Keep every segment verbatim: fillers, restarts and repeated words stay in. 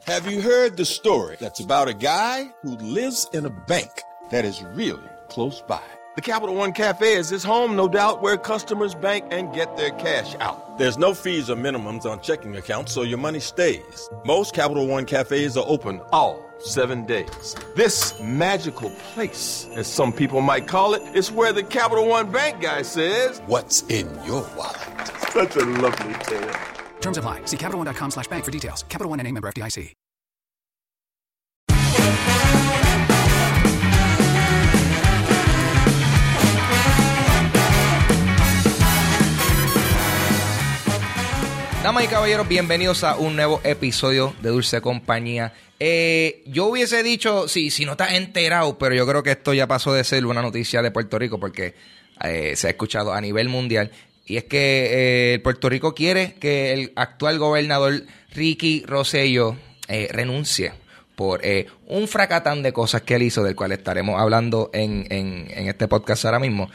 Have you heard the story that's about a guy who lives in a bank that is really close by? The Capital One Cafe is his home, no doubt, where customers bank and get their cash out. There's no fees or minimums on checking accounts, so your money stays. Most Capital One Cafes are open all seven days. This magical place, as some people might call it, is where the Capital One Bank guy says, "What's in your wallet?" Such a lovely tale. Terms apply. See Capital One dot com slash bank for details. Capital One N A member F D I C. Damas y caballeros, bienvenidos a un nuevo episodio de Dulce Compañía. Eh, yo hubiese dicho, sí, si no estás enterado, pero yo creo que esto ya pasó de ser una noticia de Puerto Rico porque eh, se ha escuchado a nivel mundial. Y es que eh, Puerto Rico quiere que el actual gobernador Ricky Rosselló eh, renuncie por eh, un fracatán de cosas que él hizo, del cual estaremos hablando en, en, en este podcast ahora mismo.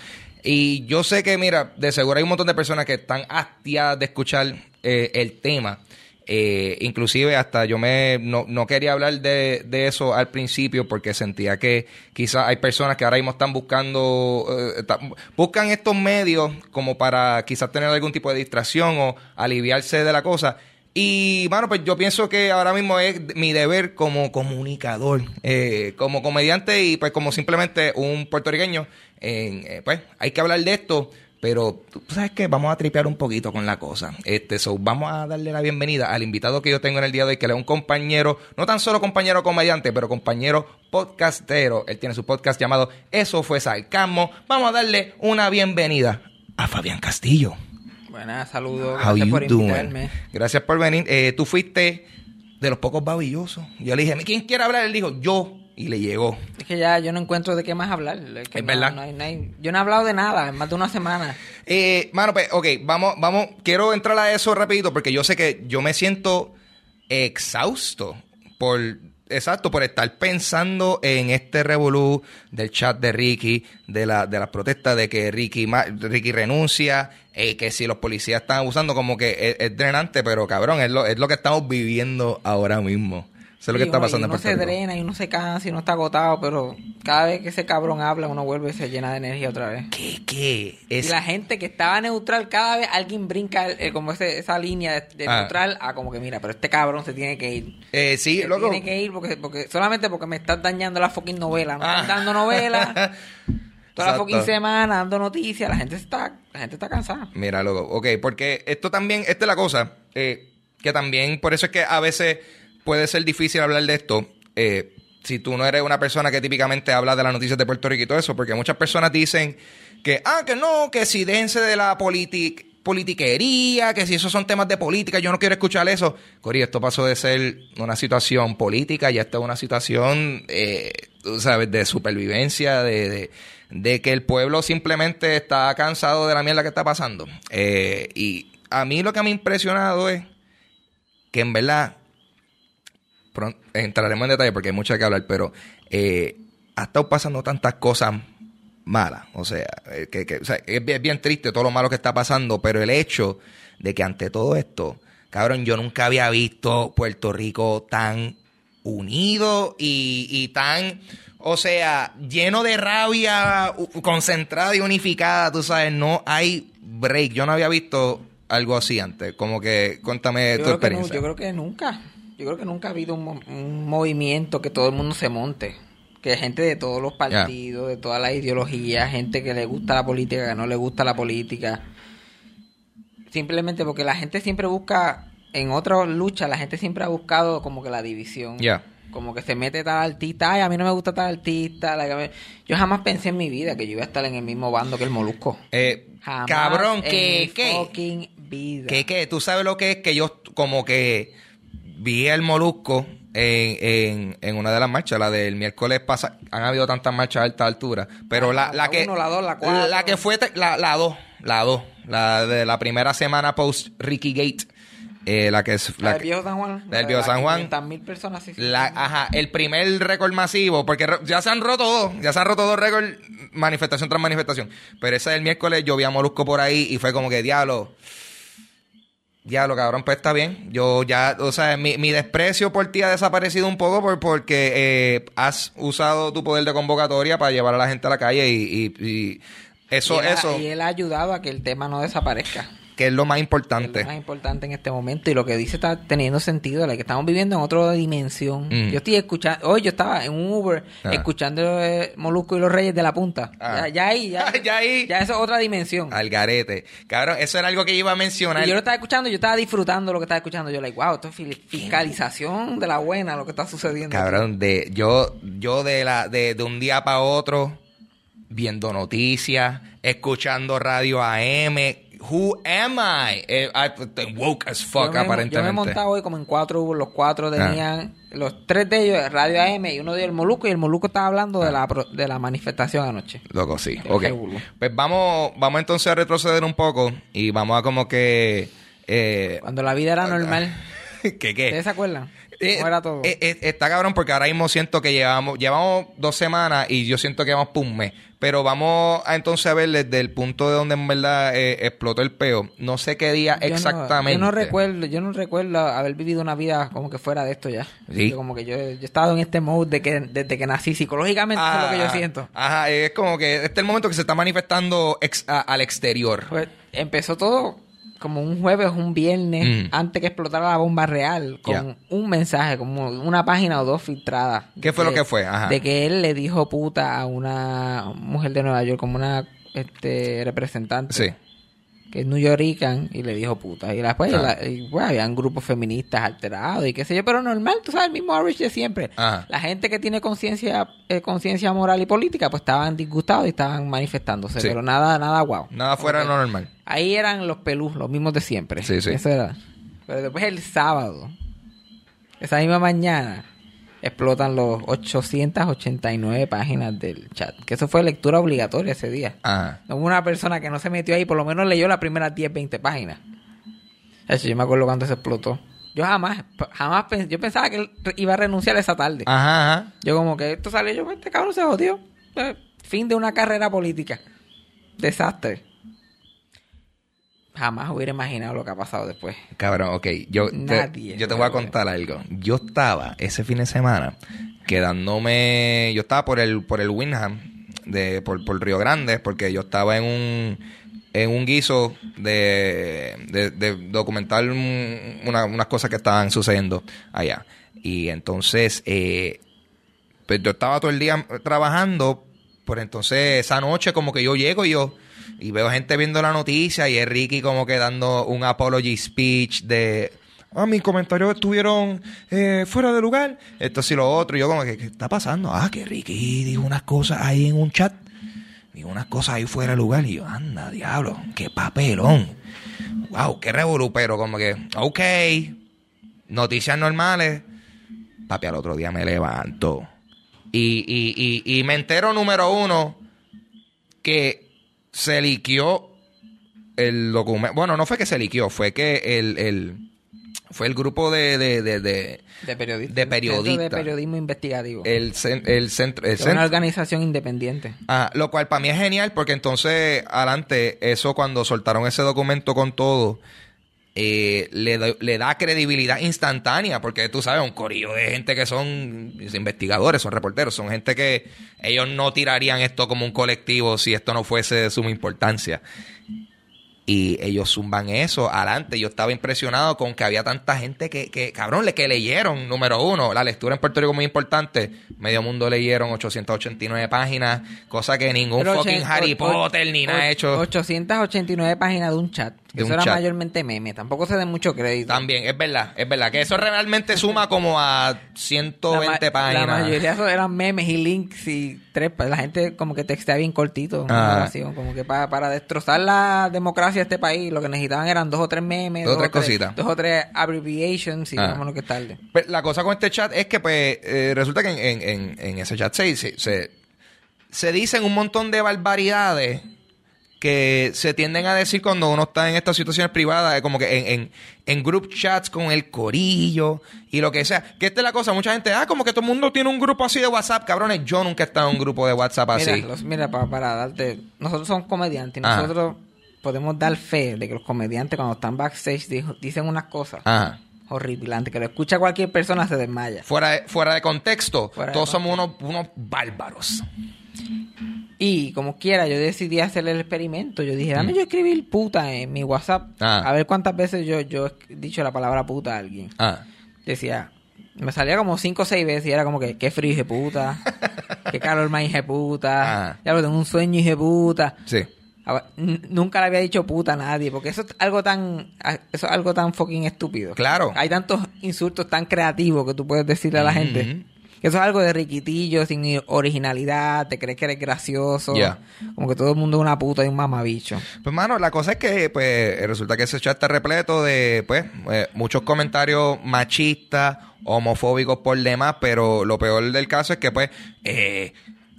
Y yo sé que, mira, de seguro hay un montón de personas que están hastiadas de escuchar eh, el tema. Eh, inclusive hasta yo me no, no quería hablar de, de eso al principio porque sentía que quizás hay personas que ahora mismo están buscando, eh, está, buscan estos medios como para quizás tener algún tipo de distracción o aliviarse de la cosa. Y, bueno, pues yo pienso que ahora mismo es mi deber como comunicador, eh, como comediante y pues como simplemente un puertorriqueño, eh, eh, pues hay que hablar de esto, pero tú sabes que vamos a tripear un poquito con la cosa. Este, so, vamos a darle la bienvenida al invitado que yo tengo en el día de hoy, que él es un compañero, no tan solo compañero comediante, pero compañero podcastero. Él tiene su podcast llamado Eso Fue Sarcasmo. Vamos a darle una bienvenida a Fabián Castillo. Buenas, saludos. How Gracias you por invitarme. doing? Gracias por venir. Eh, tú fuiste de los pocos babillosos. Yo le dije, ¿quién quiere hablar? Él dijo, yo. Y le llegó. Es que ya yo no encuentro de qué más hablar. Es, que es no, verdad. No hay, no hay, yo no he hablado de nada en más de una semana. Eh, mano, pues, ok, vamos, vamos. Quiero entrar a eso rapidito porque yo sé que yo me siento exhausto por... Exacto, por estar pensando en este revolú del chat de Ricky, de la de las protestas de que Ricky Ricky renuncia, eh, que si los policías están abusando, como que es, es drenante, pero cabrón, es lo, es lo que estamos viviendo ahora mismo. Eso es lo que Sí, está uno, pasando en uno Puerto se Rico. drena y uno se cansa y uno está agotado, pero cada vez que ese cabrón habla, uno vuelve y se llena de energía otra vez. ¿Qué? ¿Qué? Es... Y la gente que estaba neutral, cada vez alguien brinca eh, como ese, esa línea de, de ah. neutral a como que mira, pero este cabrón se tiene que ir. Eh, sí, se loco. tiene que ir porque, porque solamente porque me estás dañando la fucking novela. Me Ah. están dando novela. Toda Exacto. la fucking semana dando noticias. La gente está, la gente está cansada. Mira, loco, ok, porque esto también, esta es la cosa, eh, que también, por eso es que a veces puede ser difícil hablar de esto, eh, si tú no eres una persona que típicamente habla de las noticias de Puerto Rico y todo eso, porque muchas personas dicen que, ah, que no, que si déjense de la política, politiquería, que si esos son temas de política, yo no quiero escuchar eso. Cori, esto pasó de ser una situación política, ya está una situación, eh, tú sabes, de supervivencia, de, de, de que el pueblo simplemente está cansado de la mierda que está pasando. Eh, y a mí lo que me ha impresionado es que en verdad, pronto, entraremos en detalle porque hay mucho que hablar, pero eh, ha estado pasando tantas cosas malas, o sea, eh, que, que, o sea, es bien, bien triste todo lo malo que está pasando, pero el hecho de que ante todo esto, cabrón, yo nunca había visto Puerto Rico tan unido y, y tan, o sea, lleno de rabia, u- concentrada y unificada, tú sabes, no hay break. Yo no había visto algo así antes, como que, cuéntame Yo tu creo, que no, experiencia. yo creo que nunca. Yo creo que nunca ha habido un, mo- un movimiento que todo el mundo se monte. Que gente de todos los partidos, de todas las ideologías, gente que le gusta la política, que no le gusta la política. Simplemente porque la gente siempre busca, en otras luchas, la gente siempre ha buscado como que la división. Ya. Yeah. Como que se mete tal artista, ay, a mí no me gusta tal artista. like, yo jamás pensé en mi vida que yo iba a estar en el mismo bando que el Molusco. Eh, Jamás cabrón, en que, mi que, fucking vida. que, que, tú sabes lo que es que yo como que vi el Molusco en, en, en una de las marchas, la del miércoles pasado. Han habido tantas marchas a alta altura, pero la, la, la, la que uno, la dos, la cuatro. la que fue te- la la dos, la dos, la de la primera semana post Ricky Gate, eh, la que es La la del que- Viejo San Juan. la del Viejo San Juan. quinientas mil personas, sí, sí. La, ajá, el primer récord masivo, porque re- ya se han roto dos, ya se han roto dos récords, manifestación tras manifestación. Pero ese del miércoles yo vi a Molusco por ahí y fue como que, diablo, Diablo, cabrón, pues está bien. Yo ya, o sea, mi, mi desprecio por ti ha desaparecido un poco por, porque eh, has usado tu poder de convocatoria para llevar a la gente a la calle y, y, y eso, y él ha, eso. Y él ha ayudado a que el tema no desaparezca. Que es lo más importante. Es lo más importante en este momento. Y lo que dice está teniendo sentido. La que estamos viviendo en otra dimensión. Mm. Yo estoy escuchando... Hoy yo estaba en un Uber ah. escuchando eh, Molusco y los Reyes de la Punta. Ah. Ya, ya ahí, ya, ya ahí. Ya eso es otra dimensión. Al garete. Cabrón, eso era algo que iba a mencionar. Y yo lo estaba escuchando, yo estaba disfrutando lo que estaba escuchando. Yo, like, wow, esto es fiscalización de la buena, lo que está sucediendo. Cabrón, aquí. de yo yo de la de, de un día para otro, viendo noticias, escuchando radio A M... Who am I? Eh, I woke as fuck, yo me, aparentemente. Yo me he montado hoy como en cuatro Uber. Los cuatro tenían... Ah. Los tres de ellos, Radio A M y uno de ellos, el Molusco. Y el Molusco estaba hablando ah. de, la, de la manifestación anoche. Loco, sí. Ok. Pues vamos, vamos entonces a retroceder un poco. Y vamos a como que... Eh, Cuando la vida era normal. ¿Qué qué? ¿Ustedes se acuerdan? Eh, ¿Cómo era todo? Eh, eh, está cabrón porque ahora mismo siento que llevamos llevamos dos semanas y yo siento que vamos por un mes. Pero vamos a entonces a ver desde el punto de donde en verdad eh, explotó el peo. No sé qué día yo exactamente. No, yo no recuerdo, yo no recuerdo haber vivido una vida como que fuera de esto ya. Sí. Yo como que yo, yo he estado en este mode de que desde que nací psicológicamente ah, es lo que yo siento. Ajá, es como que este es el momento que se está manifestando ex, a, al exterior. Pues empezó todo como un jueves, un viernes, mm. antes que explotara la bomba real, con yeah. un mensaje, como una página o dos filtradas. ¿Qué fue que, lo que fue? Ajá. De que él le dijo puta a una mujer de Nueva York, como una este representante. Sí. Que es New Yorican, y le dijo puta. Y después, ah. la, y, bueno, habían grupos feministas alterados y qué sé yo, pero normal, tú sabes, el mismo average de siempre. Ajá. La gente que tiene conciencia eh, conciencia moral y política, pues estaban disgustados y estaban manifestándose, sí. pero nada, nada guau. Nada fuera de lo normal. Ahí eran los pelús, los mismos de siempre. Sí, sí. Eso era. Pero después el sábado, esa misma mañana, explotan los ochocientas ochenta y nueve páginas del chat. Que eso fue lectura obligatoria ese día. Ajá. No hubo una persona que no se metió ahí, por lo menos leyó las primeras diez, veinte páginas. Eso, yo me acuerdo cuando se explotó. Yo jamás, jamás pensé, yo pensaba que él iba a renunciar esa tarde. Ajá, ajá. Yo como que esto salió, yo, este cabrón se jodió. Eh, fin de una carrera política. Desastre. Jamás hubiera imaginado lo que ha pasado después. Cabrón, ok. Yo Nadie. Te, yo te voy a contar algo. Yo estaba ese fin de semana quedándome... Yo estaba por el por el Windham, de, por, por Río Grande, porque yo estaba en un en un guiso de, de, de documentar un, una, unas cosas que estaban sucediendo allá. Y entonces, eh, pues yo estaba todo el día trabajando, por entonces esa noche como que yo llego y yo... Y veo gente viendo la noticia y es Ricky como que dando un apology speech de... Ah, mis comentarios estuvieron eh, fuera de lugar. Esto sí lo otro. Y yo como que, ¿qué está pasando? Ah, que Ricky dijo unas cosas ahí en un chat. Dijo unas cosas ahí fuera de lugar. Y yo, anda, diablo, qué papelón. Wow, qué revolú. Pero como que, ok, noticias normales. Papi, al otro día me levanto. Y, y, y, y me entero, número uno, que... se liqueó el documento. Bueno, no fue que se liqueó, fue que el, el fue el grupo de de de de, de periodistas, de periodistas, de periodismo investigativo. El el centro, el es una organización independiente. Ah, lo cual para mí es genial porque entonces adelante eso cuando soltaron ese documento con todo eh, le, da, le da credibilidad instantánea porque tú sabes un corillo de gente que son investigadores, son reporteros, son gente que ellos no tirarían esto como un colectivo si esto no fuese de suma importancia. Y ellos zumban eso adelante. Yo estaba impresionado con que había tanta gente que, que cabrón, que leyeron, número uno, la lectura en Puerto Rico es muy importante. Medio mundo leyeron ochocientas ochenta y nueve páginas, cosa que ningún Pero fucking ochen, Harry o, Potter o, ni nada ha hecho. ochocientas ochenta y nueve páginas de un chat. Que eso era chat. Mayormente meme. Tampoco se da mucho crédito. También, es verdad, es verdad. Que eso realmente suma como a ciento veinte la ma- páginas. La mayoría eran memes y links y tres. La gente como que textea bien cortito. Ah. Como que para, para destrozar la democracia de este país, lo que necesitaban eran dos o tres memes. Dos, dos o tres tres, cositas. Dos o tres abbreviations y ah. vámonos que tarde. Pues la cosa con este chat es que pues eh, resulta que en, en, en ese chat se, se, se dicen un montón de barbaridades que se tienden a decir cuando uno está en estas situaciones privadas, como que en, en, en group chats con el corillo y lo que sea. Que esta es la cosa, mucha gente, ah, como que todo el mundo tiene un grupo así de WhatsApp. Cabrones, yo nunca he estado en un grupo de WhatsApp así. Mira, los, mira para, para darte... Nosotros somos comediantes, nosotros... podemos dar fe de que los comediantes cuando están backstage dijo, dicen unas cosas Ajá. horripilantes, que lo escucha cualquier persona se desmaya. Fuera de, fuera de contexto, Fuera de todos contexto. somos unos, unos bárbaros. Y como quiera, yo decidí hacer el experimento. Yo dije, dame yo escribir puta en mi WhatsApp. Ah. A ver cuántas veces yo, yo he dicho la palabra puta a alguien. Ah. Decía, me salía como cinco o seis veces y era como que, qué frío, hije puta. Qué calor más, hije puta. Ah. Ya lo tengo un sueño, hije puta. Sí. A- n- Nunca le había dicho puta a nadie, porque eso es algo tan, eso es algo tan fucking estúpido. Claro. Hay tantos insultos tan creativos que tú puedes decirle a la Ujú. gente. Que eso es algo de riquitillo, sin originalidad, te crees que eres gracioso. Ya. Como que todo el mundo es una puta y un mamabicho. Pues, mano, la cosa es que, pues, resulta que ese chat está repleto de, pues, eh, muchos comentarios machistas, homofóbicos por demás, pero lo peor del caso es que, pues, eh,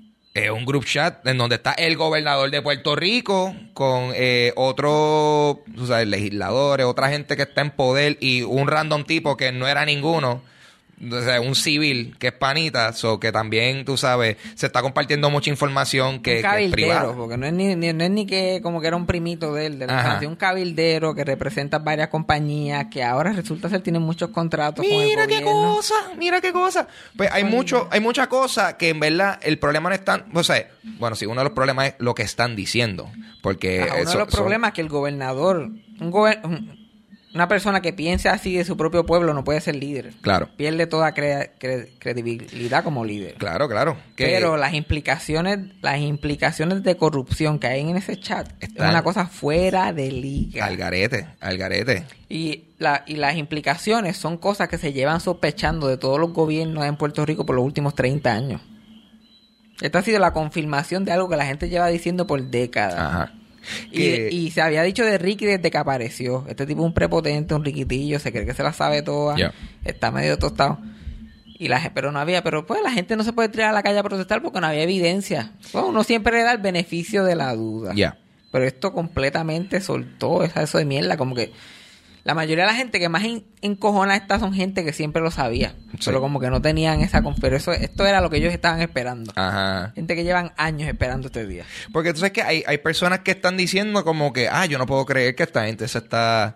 es un group chat en donde está el gobernador de Puerto Rico con eh, otros, tú sabes, legisladores, otra gente que está en poder y un random tipo que no era ninguno. O sea, un civil que es panita, so que también, tú sabes, se está compartiendo mucha información que, un que es cabildero, privada. porque no es ni, ni- no es ni que como que era un primito de él, de la Ajá. infancia. Un cabildero que representa varias compañías que ahora resulta ser tienen muchos contratos con el Mira qué gobierno. cosa, mira qué cosa. Pues hay mucho, hay mucha cosa que en verdad el problema no es tan, o sea, bueno, sí, uno de los problemas es lo que están diciendo, porque Ajá, uno eso- de los son- problemas es que el gobernador, un gober- un- una persona que piense así de su propio pueblo no puede ser líder. Claro. Pierde toda cre- cre- credibilidad como líder. Claro, claro. Que Pero las implicaciones, las implicaciones de corrupción que hay en ese chat Están- es una cosa fuera de liga. al garete, al garete. Y, la, y las implicaciones son cosas que se llevan sospechando de todos los gobiernos en Puerto Rico por los últimos treinta años. Esta ha sido la confirmación de algo que la gente lleva diciendo por décadas. Ajá. Y, Que- y se había dicho de Ricky desde que apareció. Este tipo es un prepotente, un riquitillo, se cree que se la sabe toda. Ya. Está medio tostado. Y la, gen- pero no había, pero pues la gente no se puede tirar a la calle a protestar porque no había evidencia. Bueno, uno siempre le da el beneficio de la duda. Ya. Pero esto completamente soltó esa- eso de mierda. Como que la mayoría de la gente que más en- encojona está son gente que siempre lo sabía. Sí. Pero como que no tenían esa conferencia. Esto era lo que ellos estaban esperando. Ajá. Gente que llevan años esperando este día. Porque tú sabes que hay, hay personas que están diciendo como que, ah, yo no puedo creer que esta gente se está,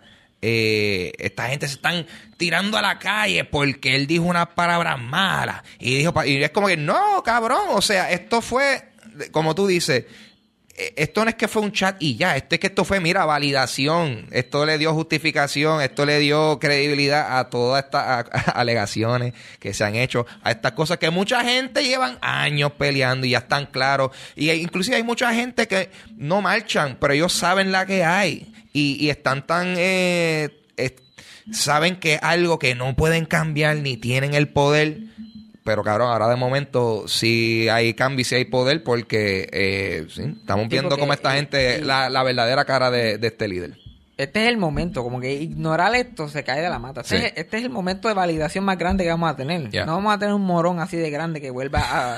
eh, esta gente se están tirando a la calle porque él dijo unas palabras malas. Y dijo, pa- y es como que, no, cabrón, o sea, esto fue, como tú dices, eh, esto no es que fue un chat y ya, esto es que esto fue, mira, validación, esto le dio justificación, esto le dio credibilidad a todas estas a- a- alegaciones que se han hecho, a estas cosas que mucha gente llevan años peleando y ya están claros, y hay- inclusive hay mucha gente que no marchan, pero ellos saben la que hay y, y están tan eh, es- saben que es algo que no pueden cambiar ni tienen el poder. Pero cabrón, ahora de momento sí hay cambio y sí hay poder porque eh, sí, estamos Sí, viendo porque, cómo esta eh, gente, y- la, la verdadera cara de, de este líder. Este es el momento, como que ignorar esto se cae de la mata. Este, Sí. es, este es el momento de validación más grande que vamos a tener. Ya. No vamos a tener un morón así de grande que vuelva a,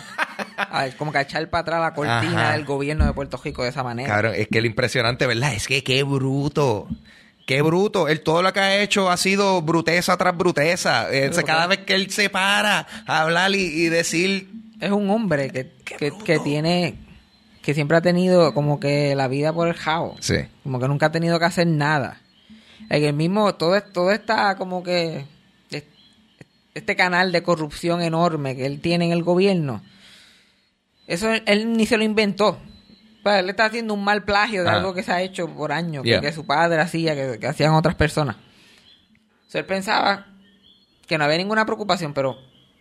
a como que a echar para atrás la cortina Ajá. del gobierno de Puerto Rico de esa manera. Cabrón, es que lo impresionante, ¿verdad? Es que qué bruto. Qué bruto. Él todo lo que ha hecho ha sido bruteza tras bruteza. Eh, o sea, cada vez que él se para a hablar y, y decir... Es un hombre que, que, que tiene, que siempre ha tenido como que la vida por el jao. Sí. Como que nunca ha tenido que hacer nada. En el mismo, todo, todo está como que es- este canal de corrupción enorme que él tiene en el gobierno. Eso él, él ni se lo inventó. Pues él está haciendo un mal plagio de Ah. algo que se ha hecho por años, que- Yeah. que, su padre hacía, que, que hacían otras personas. O sea, él pensaba que no había ninguna preocupación, pero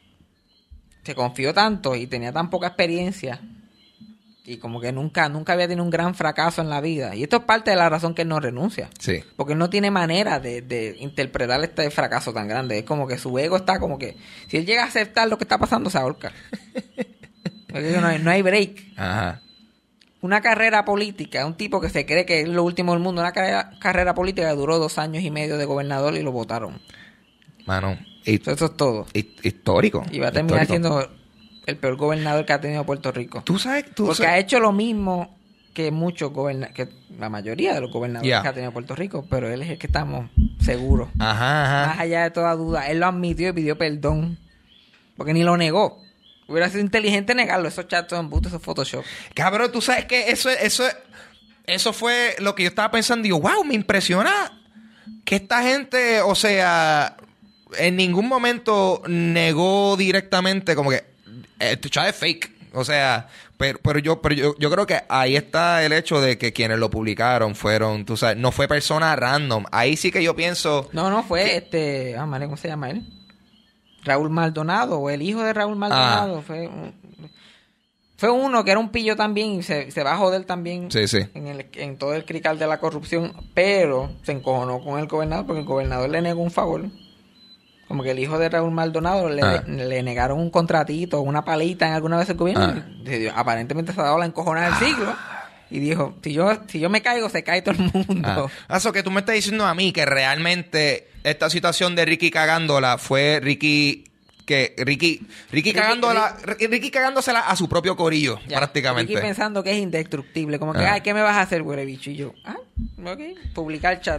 se confió tanto y tenía tan poca experiencia y como que nunca nunca había tenido un gran fracaso en la vida. Y esto es parte de la razón que él no renuncia. Sí. Porque él no tiene manera de, de interpretar este fracaso tan grande. Es como que su ego está como que... Si él llega a aceptar lo que está pasando, se ahorca. Porque no hay, no hay break. Ajá. Una carrera política, un tipo que se cree que es lo último del mundo, una carrera, carrera política que duró dos años y medio de gobernador y lo votaron. Mano, hi- Eso, eso es todo. hi- histórico. Y va a terminar histórico. siendo el peor gobernador que ha tenido Puerto Rico. Tú sabes... Tú Porque sabes- ha hecho lo mismo que muchos gobernadores, que la mayoría de los gobernadores Yeah. que ha tenido Puerto Rico, pero él es el que estamos seguros. Ajá, Más ajá. allá de toda duda, él lo admitió y pidió perdón. Porque ni lo negó. Hubiera sido inteligente negarlo. Esos chats son embustes, esos Photoshop. Cabrón, tú sabes que eso es... Eso es eso fue lo que yo estaba pensando. Digo, wow, me impresiona que esta gente, o sea, en ningún momento negó directamente como que este chat es fake. O sea, pero, pero yo pero yo, yo creo que ahí está el hecho de que quienes lo publicaron fueron, tú sabes, no fue persona random. Ahí sí que yo pienso... No, no, fue que, este... Ah, madre, ¿cómo se llama él? Raúl Maldonado, o el hijo de Raúl Maldonado. Ah. Fue un, fue uno que era un pillo también y se, se va a joder también sí, sí. En, el, en todo el crical de la corrupción, pero se encojonó con el gobernador porque el gobernador le negó un favor. Como que el hijo de Raúl Maldonado le, ah. le negaron un contratito, una palita en alguna vez el gobierno. Ah. Y, aparentemente se ha dado la encojonada del siglo. Y dijo, si yo si yo me caigo, se cae todo el mundo. Ah, eso que tú me estás diciendo a mí que realmente esta situación de Ricky cagándola fue Ricky... que Ricky Ricky, Ricky cagándola Ricky, Ricky cagándosela a su propio corillo, ya, prácticamente. Ricky pensando que es indestructible. Como que, ah. ay, ¿qué me vas a hacer, güey, bicho? Y yo, ah, ok, publicar chat.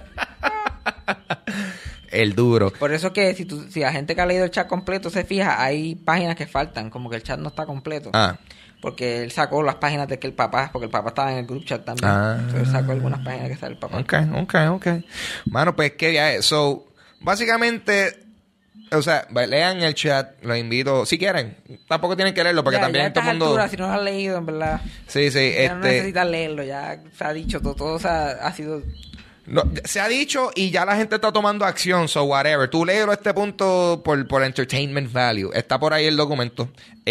El duro. Por eso que si tú, si la gente que ha leído el chat completo se fija, hay páginas que faltan, como que el chat no está completo. Ah. Porque él sacó las páginas de que el papá, porque el papá estaba en el group chat también. Ah. Entonces él sacó algunas páginas que sale el papá. Ok, ok, ok. Mano, pues qué viaje. So, básicamente, o sea, lean el chat, los invito, si quieren. Tampoco tienen que leerlo, porque ya, también ya todo el mundo... alturas, si no lo has leído, en verdad. Sí, sí. Ya este... no necesitas leerlo, ya se ha dicho todo, todo se ha, ha sido... No, se ha dicho y ya la gente está tomando acción, so whatever. Tú léelo a este punto por, por entertainment value. Está por ahí el documento.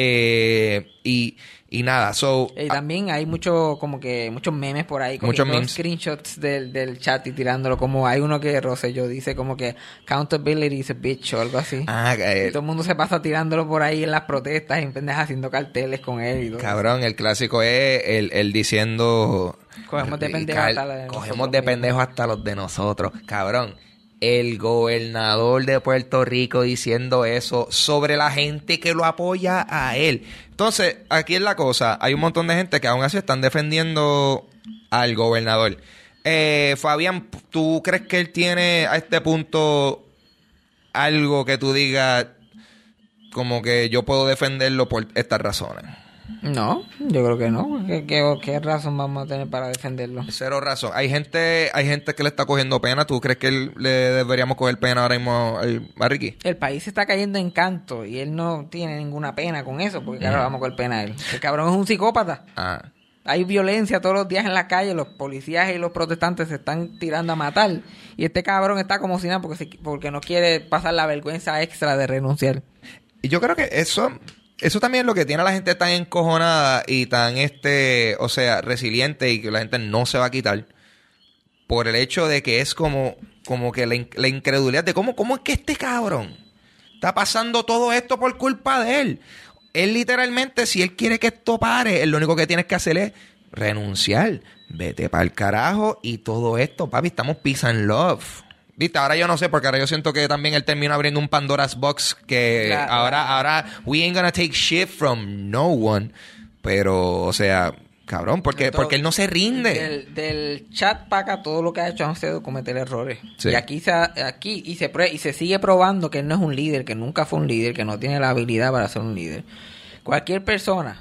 Eh, y, y nada, so... Y también hay mucho, como que, muchos memes por ahí. Muchos memes. Screenshots del, del chat y tirándolo. Como hay uno que Rosselló dice como que accountability is a bitch o algo así. Ah, eh, y todo el mundo se pasa tirándolo por ahí en las protestas, en pendejas haciendo carteles con él y todo. Cabrón, el clásico es el, el diciendo... Cogemos de pendejos hasta los de Cogemos de pendejos hasta los de nosotros. Cabrón, el gobernador de Puerto Rico diciendo eso sobre la gente que lo apoya a él. Entonces, aquí es la cosa. Hay un montón de gente que aún así están defendiendo al gobernador. Eh, Fabián, ¿tú crees que él tiene a este punto algo que tú digas como que yo puedo defenderlo por estas razones? No, yo creo que no. ¿Qué, qué, qué razón vamos a tener para defenderlo? Cero razón. Hay gente hay gente que le está cogiendo pena. ¿Tú crees que él, le deberíamos coger pena ahora mismo a Ricky? El país se está cayendo en canto y él no tiene ninguna pena con eso. Porque claro, mm. vamos a coger pena a él. El cabrón es un psicópata. Ah. Hay violencia todos los días en la calle. Los policías y los protestantes se están tirando a matar. Y este cabrón está como si nada porque, se, porque no quiere pasar la vergüenza extra de renunciar. Y yo creo que eso... Eso también es lo que tiene a la gente tan encojonada y tan, este, o sea, resiliente y que la gente no se va a quitar por el hecho de que es como, como que la, la incredulidad de cómo, cómo es que este cabrón está pasando todo esto por culpa de él. Él literalmente, si él quiere que esto pare, él lo único que tienes que hacer es renunciar. Vete para el carajo y todo esto, papi, estamos peace and love. Viste, ahora yo no sé, porque ahora yo siento que también él termina abriendo un Pandora's Box que claro, ahora, claro. ahora, we ain't gonna take shit from no one. Pero, o sea, cabrón, porque, todo, porque él no se rinde. Del, del chat para acá, todo lo que ha hecho ha sido cometer errores. Sí. Y aquí se, aquí y se, y se sigue probando que él no es un líder, que nunca fue un líder, que no tiene la habilidad para ser un líder. Cualquier persona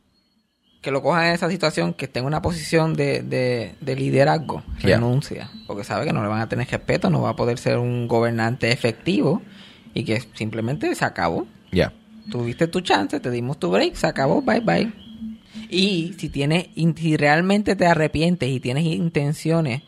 que lo coja en esa situación, que esté en una posición de, de, de liderazgo, yeah. renuncia. Porque sabe que no le van a tener respeto, no va a poder ser un gobernante efectivo y que simplemente se acabó. Ya. Yeah. Tuviste tu chance, te dimos tu break, se acabó, bye bye. Y si tienes, si realmente te arrepientes y tienes intenciones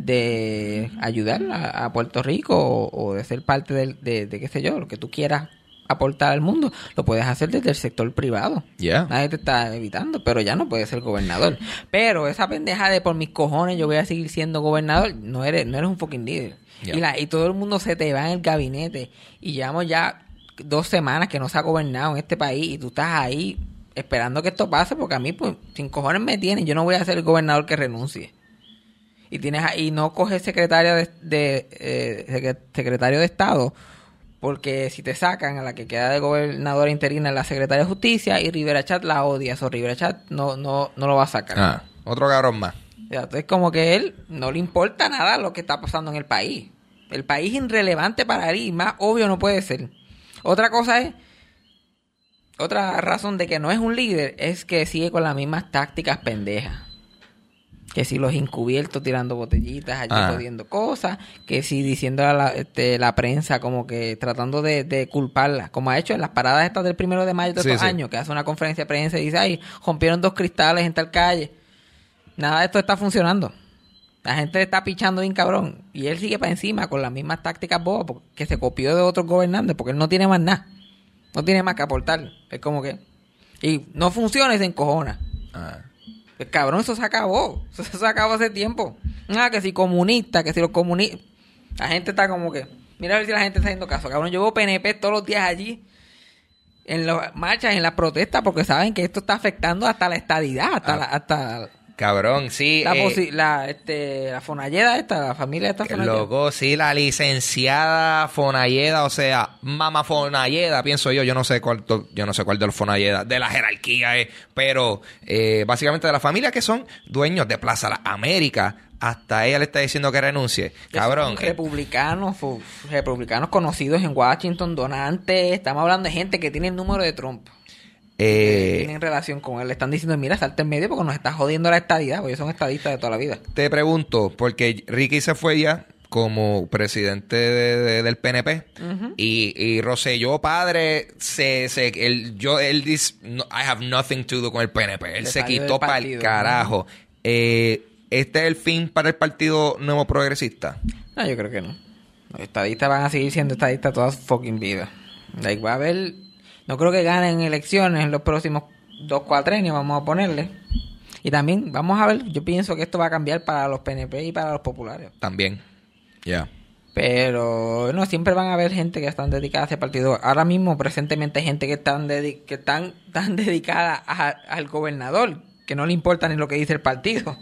de ayudar a, a Puerto Rico o, o de ser parte de, de, de, qué sé yo, lo que tú quieras aportar al mundo, lo puedes hacer desde el sector privado. Yeah. Nadie te está evitando, pero ya no puedes ser gobernador. Pero esa pendeja de por mis cojones yo voy a seguir siendo gobernador, no eres, no eres un fucking líder. Yeah. Y, la, y todo el mundo se te va en el gabinete y llevamos ya dos semanas que no se ha gobernado en este país y tú estás ahí esperando que esto pase, porque a mí pues sin cojones me tienen, yo no voy a ser el gobernador que renuncie. Y tienes y no coges secretario de, de eh, secretario de Estado, porque si te sacan a la que queda de gobernadora interina la secretaria de Justicia y Rivera Chat la odia, o Rivera Chat no, no, no lo va a sacar. Ah, otro cabrón más. Ya, entonces como que él no le importa nada lo que está pasando en el país. El país es irrelevante para él y más obvio no puede ser. Otra cosa es, otra razón de que no es un líder es que sigue con las mismas tácticas pendejas. Que si los encubiertos tirando botellitas allí Ah. jodiendo cosas, que si diciendo a la, este, la prensa como que tratando de, de culparla, como ha hecho en las paradas estas del primero de mayo de Sí, estos sí. años, que hace una conferencia de prensa y dice, ay, rompieron dos cristales en tal calle. Nada de esto está funcionando. La gente le está pichando bien cabrón. Y él sigue para encima con las mismas tácticas bobas porque- que se copió de otros gobernantes porque él no tiene más nada. No tiene más que aportar. Es como que... Y no funciona y se encojona. Ah. Pues, cabrón, eso se acabó. Eso se acabó hace tiempo. Ah, que si comunista, que si los comunistas... La gente está como que... Mira a ver si la gente está haciendo caso. Cabrón, yo veo P N P todos los días allí. En las marchas, en las protestas, porque saben que esto está afectando hasta la estadidad. Hasta Ah. la... Hasta Cabrón, sí. la, eh, posi- la, este, la Fonalleda esta, la familia de esta Fonalleda. Loco, sí, la licenciada Fonalleda, o sea, Mama Fonalleda, pienso yo, yo no sé cuál, to- yo no sé cuál de los Fonalleda, de la jerarquía es, pero eh, básicamente de la familia que son dueños de Plaza Las Américas, hasta ella le está diciendo que renuncie. Que Cabrón. son eh, republicanos, fu- republicanos conocidos en Washington, donantes. Estamos hablando de gente que tiene el número de Trump. eh, Tienen relación con él. Le están diciendo, mira, salte en medio porque nos está jodiendo la estadidad. Porque ellos son estadistas de toda la vida. te pregunto, porque Ricky se fue ya como presidente de- de- del P N P y, y Rosselló padre se, se él, yo él dice no, I have nothing to do con el P N P, él Le se salió quitó del para el partido. carajo. eh, ¿este es el fin para el Partido Nuevo Progresista? No, yo creo que no. Los estadistas van a seguir siendo estadistas toda su fucking vida. Like, va a haber... No creo que ganen elecciones en los próximos dos cuatrenios, vamos a ponerle. Y también, vamos a ver, yo pienso que esto va a cambiar para los P N P y para los populares. También. Ya. Pero no, siempre van a haber gente que están dedicada a ese partido. Ahora mismo, presentemente, hay gente que están, dedi- que están tan dedicada a- al gobernador que no le importa ni lo que dice el partido.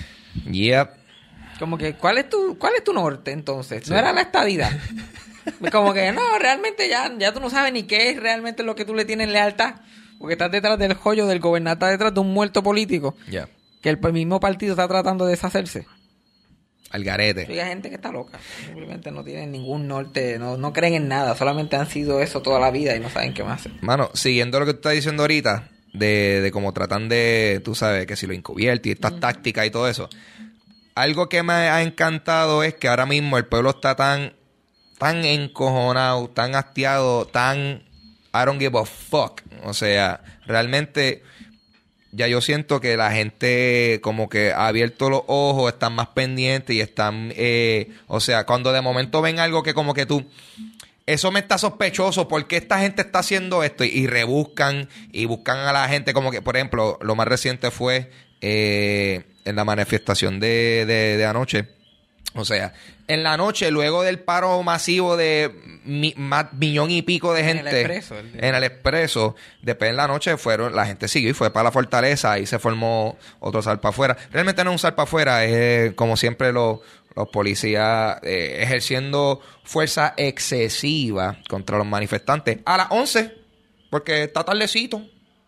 Yep. Como que, ¿cuál es tu, cuál es tu norte entonces? ¿No era la estadidad? Como que, no, realmente ya, ya tú no sabes ni qué es realmente lo que tú le tienes lealtad. Porque estás detrás del joyo del gobernador, estás detrás de un muerto político. Ya. Que el mismo partido está tratando de deshacerse. Al garete. Hay gente que está loca. Simplemente no tienen ningún norte, no, no creen en nada. Solamente han sido eso toda la vida y no saben qué más hacer. Mano, siguiendo lo que tú estás diciendo ahorita, de, de cómo tratan de, tú sabes, que si lo encubierto y estas tácticas y todo eso. Algo que me ha encantado es que ahora mismo el pueblo está tan, tan encojonado, tan hastiado, tan I don't give a fuck. O sea, realmente ya yo siento que la gente como que ha abierto los ojos, están más pendientes y están, eh, o sea, cuando de momento ven algo que como que tú, eso me está sospechoso, ¿por qué esta gente está haciendo esto? Y, y rebuscan y buscan a la gente como que, por ejemplo, lo más reciente fue eh, en la manifestación de, de, de anoche. O sea, en la noche, luego del paro masivo de mi, más millón y pico de En el gente Expreso, el de- en el Expreso, después en la noche fueron, la gente siguió y fue para la fortaleza, ahí se formó otro salpa afuera. Realmente no es un salpa afuera, es como siempre los, los policías eh, ejerciendo fuerza excesiva contra los manifestantes a las once, porque está tardecito.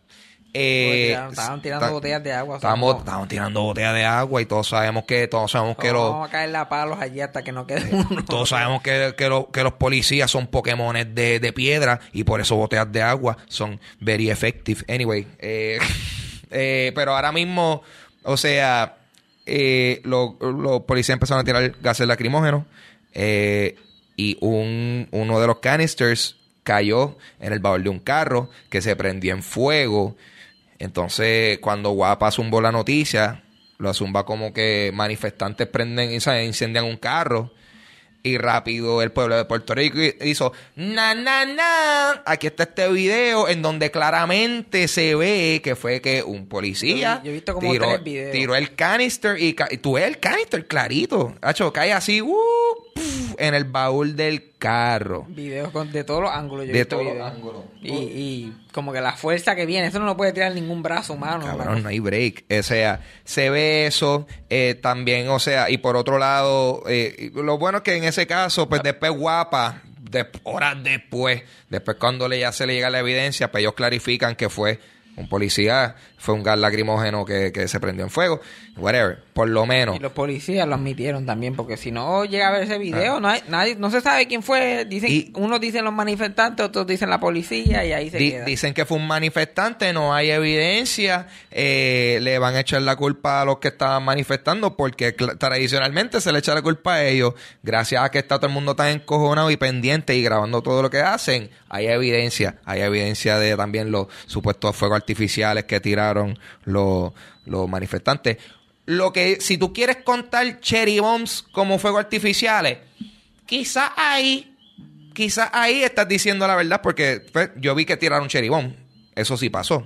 Eh, Estaban- estaban tirando está- botellas de agua. Estábamos, son- estábamos tirando botellas de agua y todos sabemos que todos sabemos que los Vamos a caerle a palos allí hasta que no quede uno. todos sabemos que, que, lo- que los policías son Pokémones de, de piedra y por eso botellas de agua son very effective. Anyway, eh, eh, pero ahora mismo, o sea, eh, lo- los policías empezaron a tirar gases lacrimógenos eh, y un, uno de los canisters cayó en el baúl de un carro que se prendió en fuego. Entonces, cuando Guapa zumbó la noticia, lo zumba como que manifestantes prenden, o sea, incendian un carro. Y rápido el pueblo de Puerto Rico hizo na na na. Aquí está este video en donde claramente se ve que fue que un policía Yo vi- yo he visto como tiró, tres videos. tiró el canister y, ca- y tú ves el canister clarito. Hacho, cae así uh, puf, en el baúl del carro. Videos con- de todos los ángulos. yo he De visto todos los videos. ángulos. Y, y como que la fuerza que viene, eso no lo puede tirar ningún brazo humano. Cabrón, no hay break. O sea, se ve eso eh, también, o sea, y por otro lado, eh, lo bueno es que en ese caso, pues después Guapa, de, horas después, después cuando le, ya se le llega la evidencia, pues ellos clarifican que fue un policía, fue un gas lacrimógeno que, que se prendió en fuego, whatever, por lo menos. Y los policías lo admitieron también, porque si no llega a ver ese video, ah. no hay, nadie, no se sabe quién fue. Dicen, y, unos dicen los manifestantes, otros dicen la policía, y ahí se di, queda. Dicen que fue un manifestante, no hay evidencia, eh, le van a echar la culpa a los que estaban manifestando, porque tradicionalmente se le echa la culpa a ellos, gracias a que está todo el mundo tan encojonado y pendiente y grabando todo lo que hacen. Hay evidencia, hay evidencia de también los supuestos fuegos artificiales que tiraron los, los manifestantes. Lo que, si tú quieres contar cherry bombs como fuegos artificiales, quizás ahí, quizás ahí estás diciendo la verdad, porque pues, yo vi que tiraron cherry bomb. Eso sí pasó.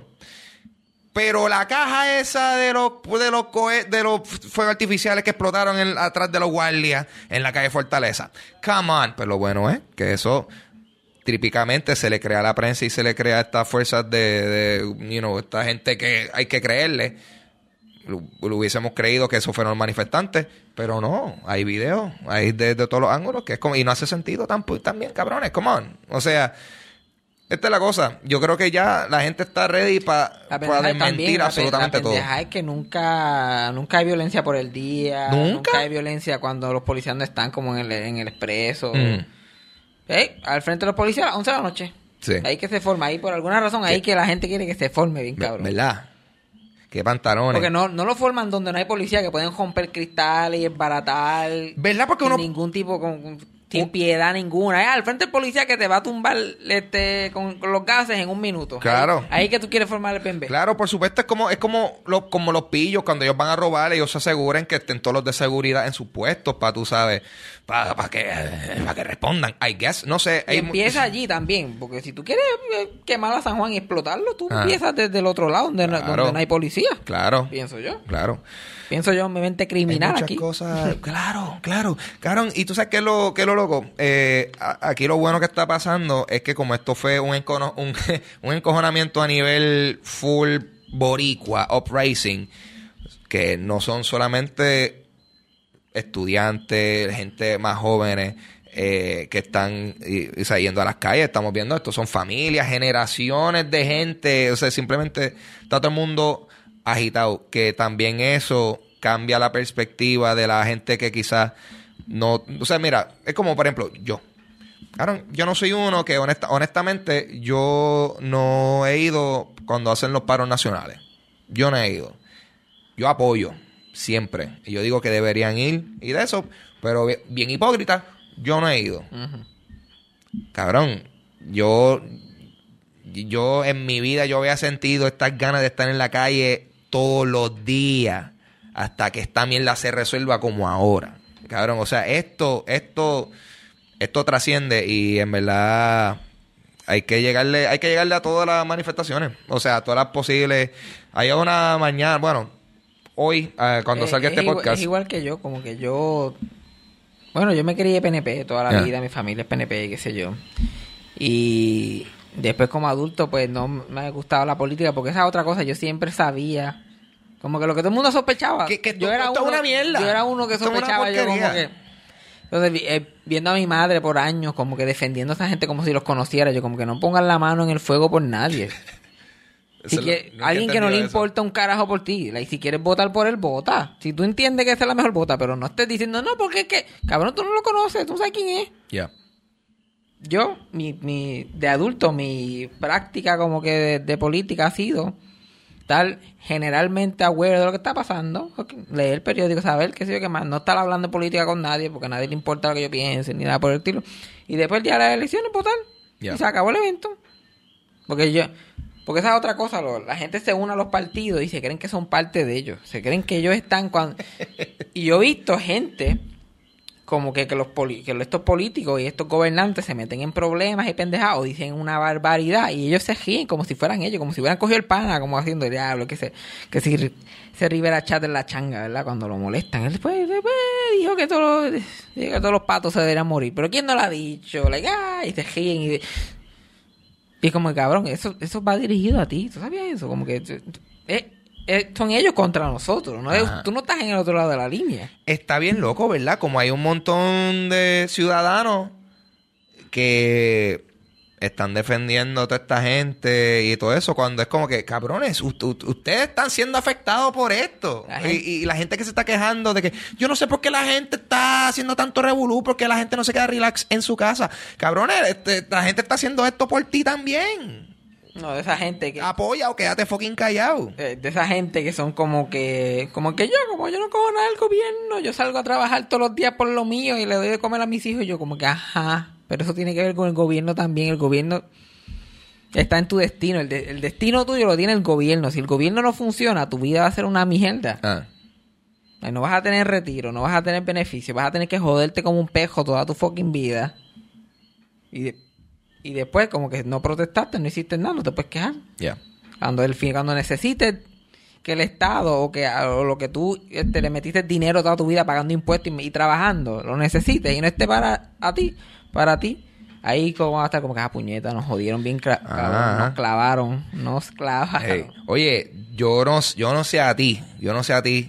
Pero la caja esa de los de los cohe- de los fuegos artificiales que explotaron en, atrás de los guardias en la calle Fortaleza. Come on. Pero lo bueno es que eso típicamente se le crea a la prensa y se le crea a estas fuerzas de, de you know, esta gente que hay que creerle. Lo, lo hubiésemos creído que esos fueron los manifestantes, pero no, hay videos, hay de, de todos los ángulos, que es como, y no hace sentido tampoco, también, cabrones, come on. O sea, esta es la cosa. Yo creo que ya la gente está ready pa, para desmentir absolutamente todo. La pendeja es que nunca, nunca hay violencia por el día. ¿Nunca? Nunca hay violencia cuando los policías no están como en el, en el expreso. Mm. Hey, al frente de los policías a las once de la noche. Sí. Ahí que se forma. Ahí por alguna razón, ahí que la gente quiere que se forme bien, cabrón. ¿Verdad? Qué pantalones. Porque no, no lo forman donde no hay policía, que pueden romper cristales y embaratar. ¿Verdad? Porque sin uno... ningún tipo, con, con, sin piedad ninguna. Ahí, al frente del policía que te va a tumbar este, con, con los gases en un minuto. Claro. Ahí, ahí que tú quieres formar el P M B. Claro, por supuesto, es como es como, lo, como los pillos, cuando ellos van a robar, ellos se aseguran que estén todos los de seguridad en sus puestos, para, tú sabes, para pa que, pa que respondan. I guess, no sé. Y hay empieza mu- allí también, porque si tú quieres eh, quemar a San Juan y explotarlo, tú Ah. empiezas desde el otro lado, donde, no- Claro. donde no hay policía. Claro. Pienso yo. Claro. Pienso yo en mi mente criminal Hay muchas aquí. cosas. Claro, claro. Cabrón, y tú sabes qué es lo, qué es lo loco. Eh, a- aquí lo bueno que está pasando es que como esto fue un, encono- un, un encojonamiento a nivel full boricua, uprising, que no son solamente estudiantes, gente más jóvenes eh, que están y, y, yendo a las calles, estamos viendo esto, son familias, generaciones de gente, o sea, simplemente está todo el mundo agitado, que también eso cambia la perspectiva de la gente que quizás no, o sea, mira, es como por ejemplo yo, claro, yo no soy uno que honesta, honestamente yo no he ido cuando hacen los paros nacionales, yo no he ido, yo apoyo siempre, y yo digo que deberían ir y de eso, pero bien, bien hipócrita, yo no he ido. Uh-huh. Cabrón, yo yo en mi vida yo había sentido estas ganas de estar en la calle todos los días hasta que esta mierda se resuelva como ahora. Cabrón, o sea, esto esto esto trasciende y en verdad hay que llegarle hay que llegarle a todas las manifestaciones, o sea, a todas las posibles. Hay una mañana, bueno, hoy uh, cuando Eh, salga es este igual, podcast. es igual que yo, como que yo... Bueno, yo me crié P N P toda la Yeah. vida, mi familia es P N P, qué sé yo. Y después como adulto, pues no me gustaba la política, porque esa es otra cosa, yo siempre sabía, como que lo que todo el mundo sospechaba. Que- que yo esto- era esto es uno, una mierda. Yo era uno que Esto es una sospechaba, yo como porquería. que... Entonces, vi- eh, viendo a mi madre por años, como que defendiendo a esa gente como si los conociera, yo como que no pongan la mano en el fuego por nadie. Si Eso es quiere- lo- nunca he alguien que no le entendido eso. importa un carajo por ti. Like, si quieres votar por él, vota. Si tú entiendes que esa es la mejor, vota. Pero no estés diciendo, no, porque es que, cabrón, tú no lo conoces, tú no sabes quién es. Yeah. Yo, mi, mi, de adulto, mi práctica como que de, de política ha sido estar generalmente aware de lo que está pasando, leer el periódico, saber qué sé yo qué más, no estar hablando de política con nadie, porque a nadie le importa lo que yo piense, ni nada por el estilo. Y después ya las elecciones, votar. Yeah. Y se acabó el evento. Porque yo... Porque esa es otra cosa, lo, la gente se une a los partidos y se creen que son parte de ellos. Se creen que ellos están cuando... Y yo he visto gente como que, que, los poli, que estos políticos y estos gobernantes se meten en problemas y pendejadas o dicen una barbaridad y ellos se ríen como si fueran ellos, como si hubieran cogido el pana, como haciendo diablo, que se, que si se Rivera Chat en la changa, ¿verdad? Cuando lo molestan. Él después, después dijo que todos, los, que todos los patos se deberían morir. Pero ¿quién no lo ha dicho? Like, ah, y se ríen y... Y como, cabrón, eso eso va dirigido a ti. ¿Tú sabías eso? Como que... Eh, eh, son ellos contra nosotros. ¿No? Tú no estás en el otro lado de la línea. Está bien loco, ¿verdad? Como hay un montón de ciudadanos que están defendiendo a toda esta gente y todo eso, cuando es como que, cabrones, u- u- ustedes están siendo afectados por esto. La Y, y la gente que se está quejando de que yo no sé por qué la gente está haciendo tanto revolú, porque la gente no se queda relax en su casa. Cabrones, este, la gente está haciendo esto por ti también. No, de esa gente que... Apoya o quédate fucking callado. eh, De esa gente que son como que... Como que yo, como yo no cojo nada del gobierno, yo salgo a trabajar todos los días por lo mío y le doy de comer a mis hijos y yo como que, ajá, pero eso tiene que ver con el gobierno también. El gobierno está en tu destino. El, de- el destino tuyo lo tiene el gobierno. Si el gobierno no funciona, tu vida va a ser una mierda. Ah. Ay, no vas a tener retiro, no vas a tener beneficio, vas a tener que joderte como un pejo toda tu fucking vida. Y, de- y después, como que no protestaste, no hiciste nada, no te puedes quejar. Ya. Cuando el fin, cuando necesites que el Estado o que o lo que tú este, le metiste dinero toda tu vida pagando impuestos y, y trabajando, lo necesites y no esté para a ti, para ti, ahí como va a estar como que ah, puñeta, nos jodieron bien, cla- Ah. nos clavaron, nos clavaron. Hey, oye, yo no, yo no sé a ti, yo no sé a ti,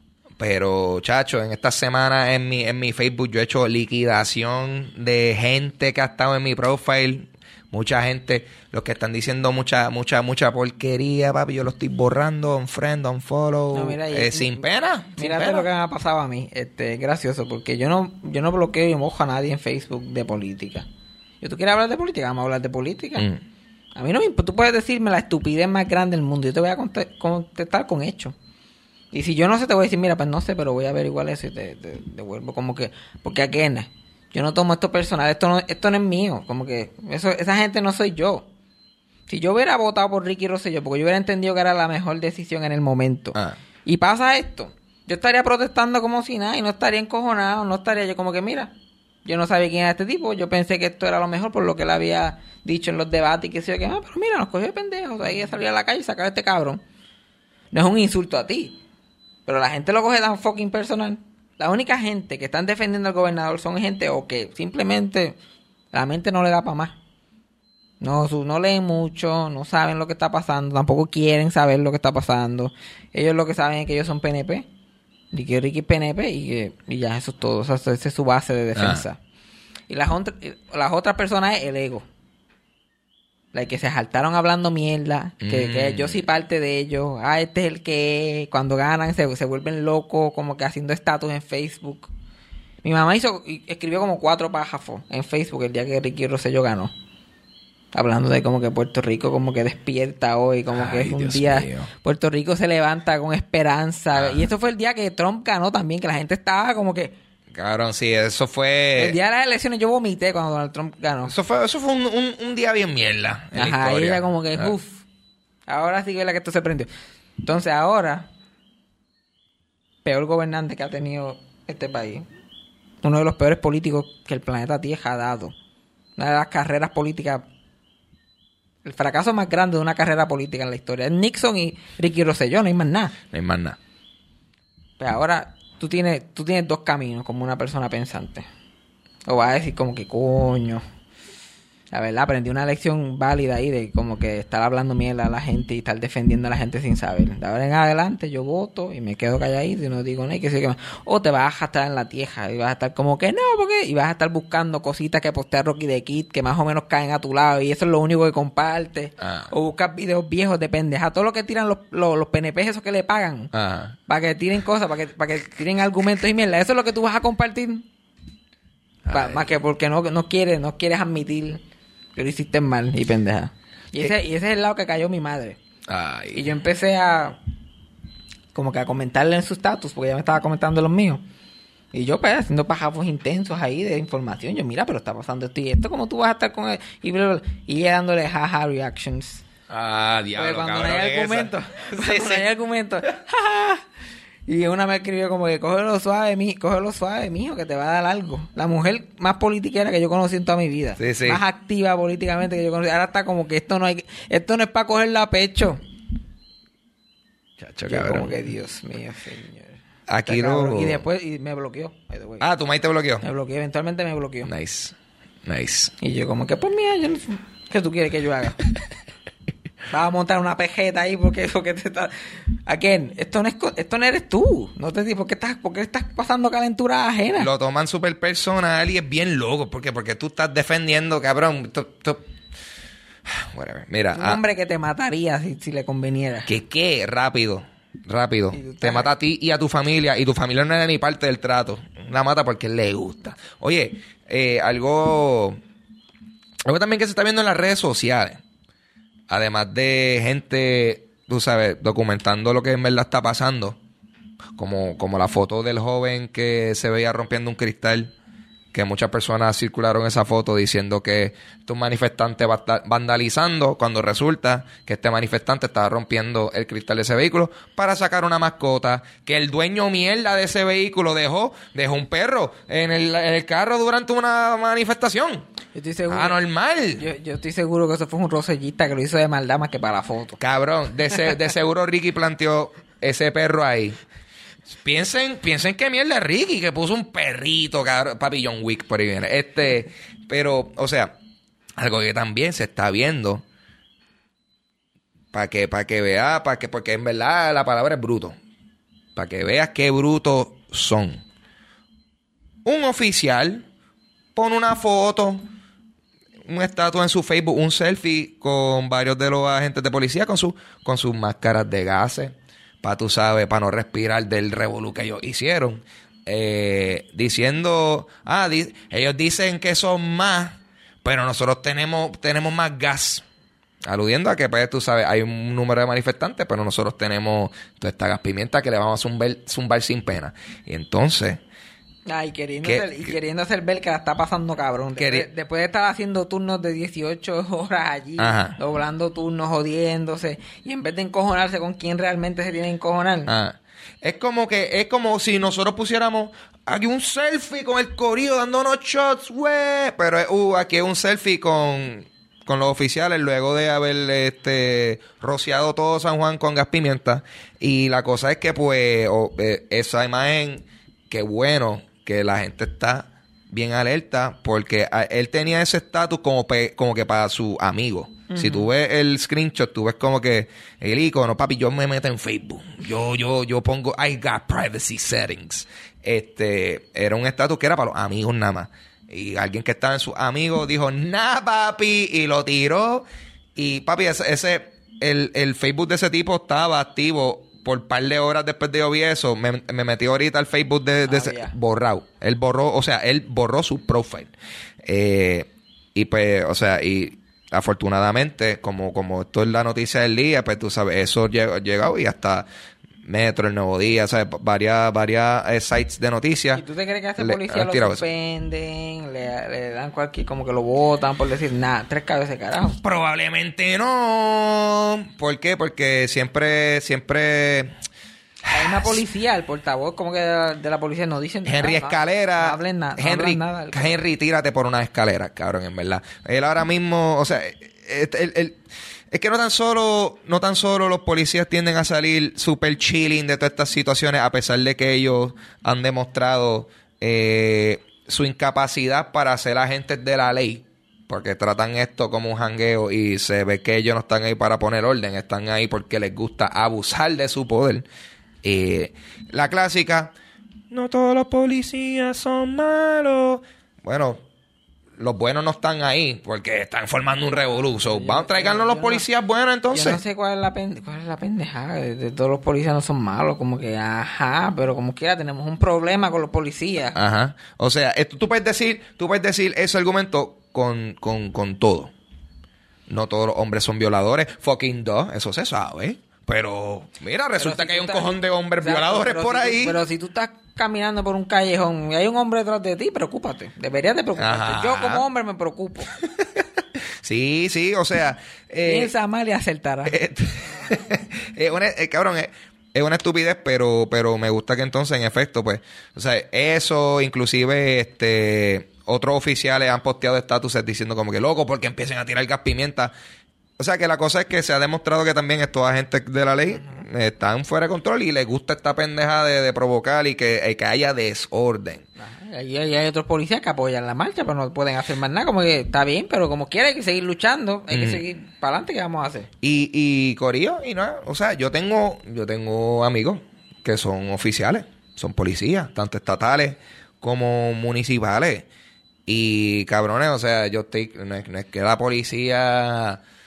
pero chacho, en esta semana en mi, en mi Facebook yo he hecho liquidación de gente que ha estado en mi profile. Mucha gente, los que están diciendo mucha, mucha, mucha porquería, papi, yo lo estoy borrando, un friend, un follow, No, mira, eh, y- sin pena. sin Mírate pena. lo que me ha pasado a mí, este, es gracioso, porque yo no, yo no bloqueo y mojo a nadie en Facebook de política. Yo tú quieres hablar de política, vamos a hablar de política. Mm. A mí no me importa, tú puedes decirme la estupidez más grande del mundo, yo te voy a conte- contestar con hechos. Y si yo no sé, te voy a decir, mira, pues no sé, pero voy a averiguar eso y te, te devuelvo como que, porque aquí yo no tomo esto personal, esto no, esto no es mío, como que eso, esa gente no soy yo. Si yo hubiera votado por Ricky Rosselló, porque yo hubiera entendido que era la mejor decisión en el momento, Ah. y pasa esto, yo estaría protestando como si nada y no estaría encojonado, no estaría yo como que, mira, yo no sabía quién era este tipo, yo pensé que esto era lo mejor por lo que él había dicho en los debates y que sé yo qué más, pero mira, nos cogió de pendejos, ahí a salir a la calle y sacar a este cabrón. No es un insulto a ti, pero la gente lo coge tan fucking personal. La única gente que están defendiendo al gobernador son gente o que simplemente la mente no le da para más. No, su- no leen mucho, no saben lo que está pasando, tampoco quieren saber lo que está pasando. Ellos lo que saben es que ellos son P N P, y que Ricky es P N P y, que, y ya eso es todo. O sea, esa es su base de defensa. Y las, ont- las otras personas es el ego. La que se saltaron hablando mierda, que, Mm. que yo soy parte de ellos. Ah, este es el que es. Cuando ganan se, se vuelven locos, como que haciendo estatus en Facebook. Mi mamá hizo escribió como cuatro párrafos en Facebook el día que Ricky Rosselló ganó. Hablando de como que Puerto Rico como que despierta hoy, como que Ay, es un Dios día... mío. Puerto Rico se levanta con esperanza. Ah. Y eso fue el día que Trump ganó también, que la gente estaba como que... Cabrón, sí, eso fue... El día de las elecciones yo vomité cuando Donald Trump ganó. Eso fue, eso fue un, un, un día bien mierda en la Ajá, y historia. ella como que, Ah. uff, ahora sí que es la que esto se prendió. Entonces ahora, peor gobernante que ha tenido este país, uno de los peores políticos que el planeta Tierra ha dado, una de las carreras políticas, el fracaso más grande de una carrera política en la historia, es Nixon y Ricky Rosselló, no hay más nada. No hay más nada. Pero ahora tú tienes, tú tienes dos caminos como una persona pensante. O vas a decir como que coño. La verdad, aprendí una lección válida ahí de como que estar hablando mierda a la gente y estar defendiendo a la gente sin saber. De ahora en adelante yo voto y me quedo calladito y no digo nada. Que sé qué más. O te vas a estar en la tieja y vas a estar como que no, porque y vas a estar buscando cositas que postea Rocky the Kid que más o menos caen a tu lado y eso es lo único que compartes. Ah. O buscas videos viejos de pendeja. Todo lo que tiran los, los, los P N P esos que le pagan. Ajá. Para que tiren cosas, para que, para que tiren argumentos y mierda. Eso es lo que tú vas a compartir. Pa- Ay. más que porque no, no quieres, no quieres admitir que lo hiciste mal y pendeja. Y ese, y ese es el lado que cayó mi madre. Ay. Y yo empecé a como que a comentarle en su estatus, porque ella me estaba comentando los míos. Y yo pues haciendo pajafos intensos ahí de información. Yo, mira, pero está pasando esto y esto, ¿cómo tú vas a estar con él? Y, bla, bla, bla. Y ella dándole jaja reactions. Ah, diablo, Porque cuando cabrón, no hay esa. argumento, Sí, cuando no sí. hay argumento, jaja. Y una me escribió como que cógelo suave, mi, cógelo suave, mijo, que te va a dar algo. La mujer más politiquera que yo conocí en toda mi vida. Sí, sí. Más activa políticamente que yo conocí. Ahora está como que esto no hay, esto no es para cogerla a pecho. Chacho, Yo cabrón. como que Dios mío, señor. Aquí Está no... cabrón. Y después y me bloqueó. by the way. Ah, tu maíz te bloqueó. Me bloqueó, eventualmente me bloqueó. Nice. Nice. Y yo como que, pues mira, yo no sé, ¿qué tú quieres que yo haga? Vas a montar una pejeta ahí porque, porque te está... ¿A quién? Esto no, es, co- esto no eres tú. No te digo, ¿por qué estás, por qué estás pasando calentura ajena? Lo toman súper personal y es bien loco. ¿Por qué? Porque tú estás defendiendo, cabrón. Tú- tú- Whatever. Mira, Un ah, hombre que te mataría si, si le conveniera. ¿qué qué? Rápido. Rápido. Y tú Te estás- mata a ti y a tu familia. Y tu familia no era ni parte del trato. La mata porque le gusta. Oye, eh, algo... Algo también que se está viendo en las redes sociales. Además de gente, tú sabes, documentando lo que en verdad está pasando. Como, como la foto del joven que se veía rompiendo un cristal. Que muchas personas circularon esa foto diciendo que estos manifestantes va a estar vandalizando, cuando resulta que este manifestante estaba rompiendo el cristal de ese vehículo para sacar una mascota, que el dueño mierda de ese vehículo dejó, dejó un perro en el, en el carro durante una manifestación. Yo estoy seguro. Anormal. Yo, yo estoy seguro que eso fue un rosellista que lo hizo de maldad más que para la foto. Cabrón, de, se- de seguro Ricky planteó ese perro ahí. Piensen, piensen que mierda es Ricky, que puso un perrito, cabrón, papi John Wick por ahí viene. Este, pero, o sea, algo que también se está viendo, para que, para que vea, para que, porque en verdad la palabra es bruto, para que veas qué brutos son. Un oficial pone una foto, un estatus en su Facebook, un selfie con varios de los agentes de policía con su, con sus máscaras de gases. Para, tú sabes, para no respirar del revolú que ellos hicieron. Eh, diciendo, ah, di- ellos dicen que son más, pero nosotros tenemos, tenemos más gas. Aludiendo a que, pues, tú sabes, hay un número de manifestantes, pero nosotros tenemos toda esta gas pimienta que le vamos a zumbar, zumbar sin pena. Y entonces... Ay, queriendo ¿Qué? hacer, y queriendo hacer ver que la está pasando cabrón. Queri- Después, después de estar haciendo turnos de dieciocho horas allí, Ajá. doblando turnos, jodiéndose, y en vez de encojonarse con quien realmente se tiene que encojonar. Ah, es como que es como si nosotros pusiéramos aquí un selfie con el corillo dándonos shots, güey. Pero uh, aquí es un selfie con, con los oficiales luego de haber este rociado todo San Juan con gas pimienta. Y la cosa es que, pues, oh, eh, esa imagen, qué bueno que la gente está bien alerta, porque a, él tenía ese estatus como, pe- como que para su amigo. Uh-huh. Si tú ves el screenshot, tú ves como que el icono, papi, yo me meto en Facebook. Yo, yo, yo pongo, I got privacy settings. Este, era un estatus que era para los amigos nada más. Y alguien que estaba en sus amigos dijo, nah, papi, y lo tiró. Y, papi, ese, ese el, el Facebook de ese tipo estaba activo por un par de horas después de yo vi eso. Me, me metí ahorita al Facebook de, de Ah, ese, yeah. borrado. Él borró, o sea, él borró su profile. Eh, y pues, o sea, y afortunadamente, como, como esto es la noticia del día, pues tú sabes, eso llegó, llegado y hasta Metro, El Nuevo Día, ¿sabes? Varias, varias eh, sites de noticias. ¿Y tú te crees que a este le- policía han lo tirado eso. suspenden, le, le dan cualquier, como que lo botan por decir nada, tres cabezas de carajo? Probablemente no. ¿Por qué? Porque siempre, siempre... Hay una policía, el portavoz como que de la, de la policía no dicen Henry nada, Escalera. No, no hablen nada. No Henry, hablan nada. Henry, tírate por una escalera, cabrón, en verdad. Él ahora mismo, o sea, el, el- el- es que no tan solo, no tan solo los policías tienden a salir super chilling de todas estas situaciones, a pesar de que ellos han demostrado eh, su incapacidad para ser agentes de la ley. Porque tratan esto como un jangueo y se ve que ellos no están ahí para poner orden, están ahí porque les gusta abusar de su poder. Eh, la clásica, no todos los policías son malos. Bueno, los buenos no están ahí porque están formando un revolú. So, Yo- vamos, tráiganos yo los no- policías buenos entonces. Yo no sé cuál es la, pen- cuál es la pendejada. De, de todos los policías no son malos. Como que, ajá, pero como quiera tenemos un problema con los policías. Ajá. O sea, esto, tú puedes decir, tú puedes decir ese argumento con, con, con todo. No todos los hombres son violadores. Fucking dos, eso se sabe. Pero, mira, resulta Pero si que hay tú un estás- cojón de hombres Exacto, violadores pero por si tú- ahí. pero si tú estás caminando por un callejón y hay un hombre detrás de ti, preocúpate. Deberías de preocuparte. Ajá. Yo como hombre me preocupo. Sí, sí, o sea... eh, Piensa mal y acertará. Eh, es una, eh, cabrón, es, es una estupidez, pero, pero me gusta que entonces, en efecto, pues, o sea, eso, inclusive, este, otros oficiales han posteado estatuses diciendo como que loco porque empiecen a tirar gas pimienta. O sea, que la cosa es que se ha demostrado que también estos agentes de la ley uh-huh. están fuera de control y les gusta esta pendeja de, de provocar y que, y que haya desorden. Ahí hay, hay otros policías que apoyan la marcha, pero no pueden hacer más nada. Como que está bien, pero como quiera hay que seguir luchando. Hay Mm. que seguir para adelante. ¿Qué vamos a hacer? Y, y Corillo, y nada, o sea, yo tengo, yo tengo amigos que son oficiales, son policías, tanto estatales como municipales. Y cabrones, o sea, yo estoy, no es, no es que la policía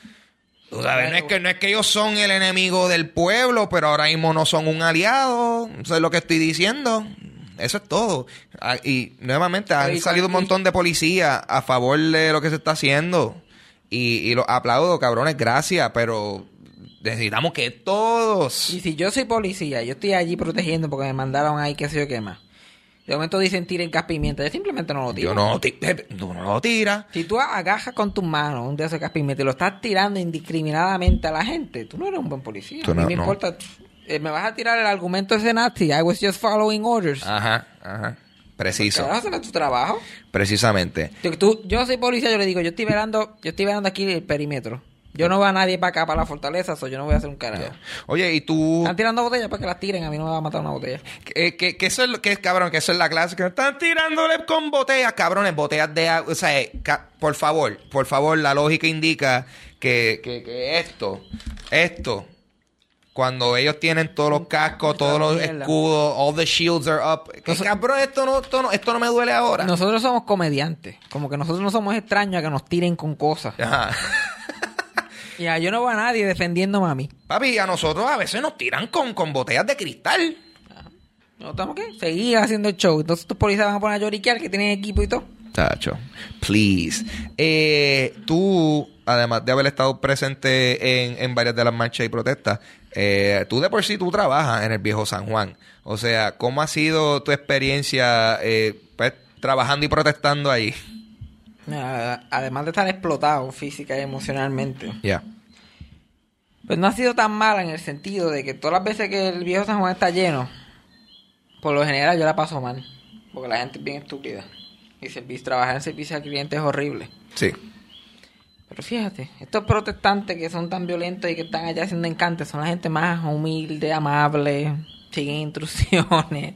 Tú sabes, no es que no es que ellos son el enemigo del pueblo, pero ahora mismo no son un aliado. Eso es lo que estoy diciendo. Eso es todo. Ah, y nuevamente han Oye, salido un montón de policías a favor de lo que se está haciendo. Y, y los aplaudo, cabrones, gracias, pero necesitamos que todos... Y si yo soy policía, yo estoy allí protegiendo porque me mandaron ahí qué sé yo qué más. De momento dicen tiren gas pimienta, yo simplemente no lo tiro. Yo no, ti- tú no lo tiras. Si tú agarras con tus manos un de esos gas pimienta y lo estás tirando indiscriminadamente a la gente, tú no eres un buen policía. Tú a mí no- me no. importa... eh, me vas a tirar el argumento ese nasty. I was just following orders. Ajá, ajá. Preciso. ¿Carajo, ese no es tu trabajo? Precisamente. Yo, tú, yo soy policía, yo le digo, yo estoy velando, yo estoy velando aquí el perímetro. Yo no veo a nadie para acá, para la fortaleza, so yo no voy a hacer un carajo. Oye, y tú... Están tirando botellas para que las tiren, a mí no me va a matar una botella. Que, que, que eso es lo que es, cabrón, que eso es la clase. Que están tirándole con botellas, cabrones, botellas de agua. O sea, eh, ca- por favor, por favor, la lógica indica que, que, que esto, esto, cuando ellos tienen todos los cascos, todos los mierda. escudos, all the shields are up. Que, Entonces- cabrón, esto no, esto no, esto no me duele ahora. Nosotros somos comediantes, como que nosotros no somos extraños a que nos tiren con cosas. Ajá. Ya, yo no veo a nadie defendiéndome a mí. Papi, a nosotros a veces nos tiran con, con botellas de cristal. ¿No estamos qué? Seguir haciendo el show. Entonces tus policías van a poner a lloriquear que tienen equipo y todo. Tacho, please. Eh, tú, además de haber estado presente en, en varias de las marchas y protestas, eh, tú de por sí tú trabajas en el viejo San Juan. O sea, ¿cómo ha sido tu experiencia eh, pues, trabajando y protestando ahí? Mira, además de estar explotado física y emocionalmente, Ya. pues no ha sido tan mala en el sentido de que todas las veces que el viejo San Juan está lleno, por lo general yo la paso mal, porque la gente es bien estúpida. Y servicio, trabajar en servicio al cliente es horrible. Sí. Pero fíjate, estos protestantes que son tan violentos y que están allá haciendo encantes son la gente más humilde, amable, siguen instrucciones.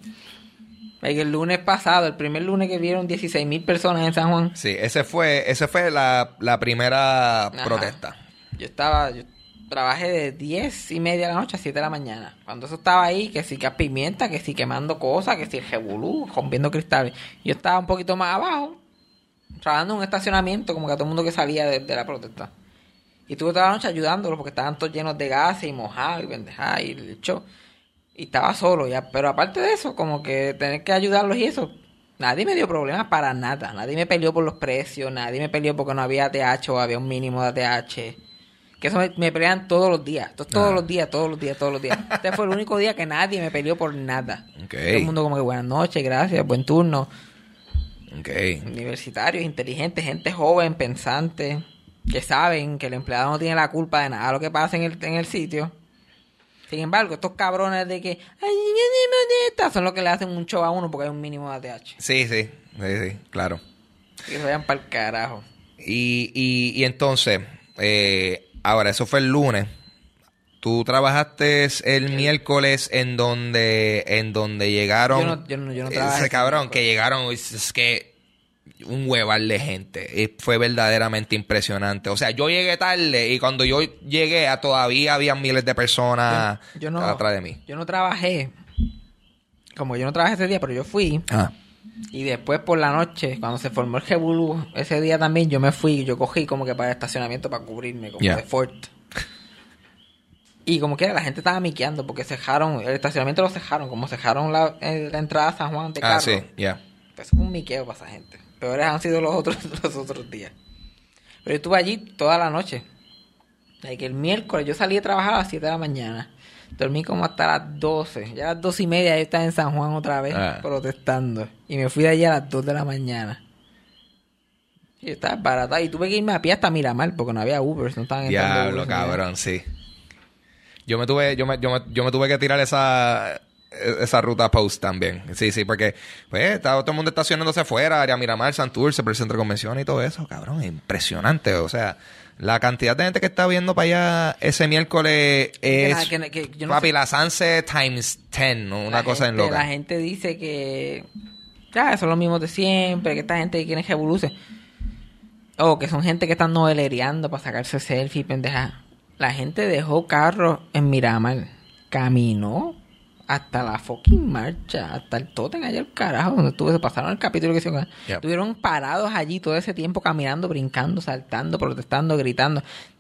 El lunes pasado, el primer lunes que vieron dieciséis mil personas en San Juan. Sí, ese fue, ese fue la, la primera Ajá. protesta. Yo estaba, yo trabajé de diez y media de la noche a siete de la mañana. Cuando eso estaba ahí, que sí que a pimienta, que sí quemando cosas, que sí el jebulú, rompiendo cristales. Yo estaba un poquito más abajo, trabajando en un estacionamiento, como que a todo el mundo que salía de, de la protesta. Y estuve toda la noche ayudándolos porque estaban todos llenos de gases y mojados y pendejadas y el show. Y estaba solo ya, pero aparte de eso, como que tener que ayudarlos y eso, nadie me dio problemas para nada. Nadie me peleó por los precios, nadie me peleó porque no había A T H o había un mínimo de A T H. Que eso me, me pelean todos los días. Esto es todos Ah. los días, todos los días, todos los días. Este fue el único día que nadie me peleó por nada. Ok. Todo el mundo como que buenas noches, gracias, buen turno. Ok. Universitarios, inteligentes, gente joven, pensante, que saben que el empleado no tiene la culpa de nada de lo que pasa en el, en el sitio. Sin embargo, estos cabrones de que "Ay, moneta", son los que le hacen un show a uno porque hay un mínimo de A T H. Sí, sí, sí, sí, claro. Que se vayan para el carajo. Y, y, y entonces, eh, ahora, eso fue el lunes. Tú trabajaste el miércoles en donde en donde llegaron... Yo no- yo no- yo no trabajé Ese ese cabrón, miércoles. que llegaron, es, es que un hueval de gente. Y fue verdaderamente impresionante. O sea, yo llegué tarde y cuando yo llegué a todavía había miles de personas Yo, yo no, atrás de mí. yo no trabajé. Como yo no trabajé ese día, pero yo fui. Ah. Y después por la noche, cuando se formó el Jebulú, ese día también yo me fui, yo cogí como que para el estacionamiento para cubrirme, como Yeah. de Fort. Y como que la gente estaba miqueando porque cejaron, el estacionamiento lo cejaron, como cejaron la, eh, la entrada a San Juan de carro. Ah, sí, ya. Pues eso fue un miqueo para esa gente. Peores han sido los otros, los otros días. Pero yo estuve allí toda la noche. Y que el miércoles yo salí a trabajar a las siete de la mañana. Dormí como hasta las doce. Ya a las dos y media yo estaba en San Juan otra vez Ah. protestando. Y me fui de allí a las dos de la mañana. Y yo estaba barata. Y tuve que irme a pie hasta Miramar porque no había Ubers. No estaban entrando Diablo, Ubers ni nada. cabrón, sí. Yo me tuve, yo me, yo me, yo me tuve que tirar esa, esa ruta post también. Sí, sí, porque pues estaba todo el mundo estacionándose afuera, área Miramar, Santurce, por el centro de convención y todo eso, cabrón, impresionante. O sea, la cantidad de gente que está viendo para allá ese miércoles es, nada, que- que yo no papi, sé- la Sunset times ten, ¿no? Una La cosa en gente- loca. La gente dice que ya son los mismos de siempre, que esta gente que quiere revoluce. O que son gente que están novelereando para sacarse selfie, pendeja. La gente dejó carros en Miramar, caminó hasta la fucking marcha, hasta el tótem allá el carajo, donde estuve, se pasaron el capítulo que se Yep. estuvieron parados allí todo ese tiempo caminando, brincando, saltando, protestando, gritando.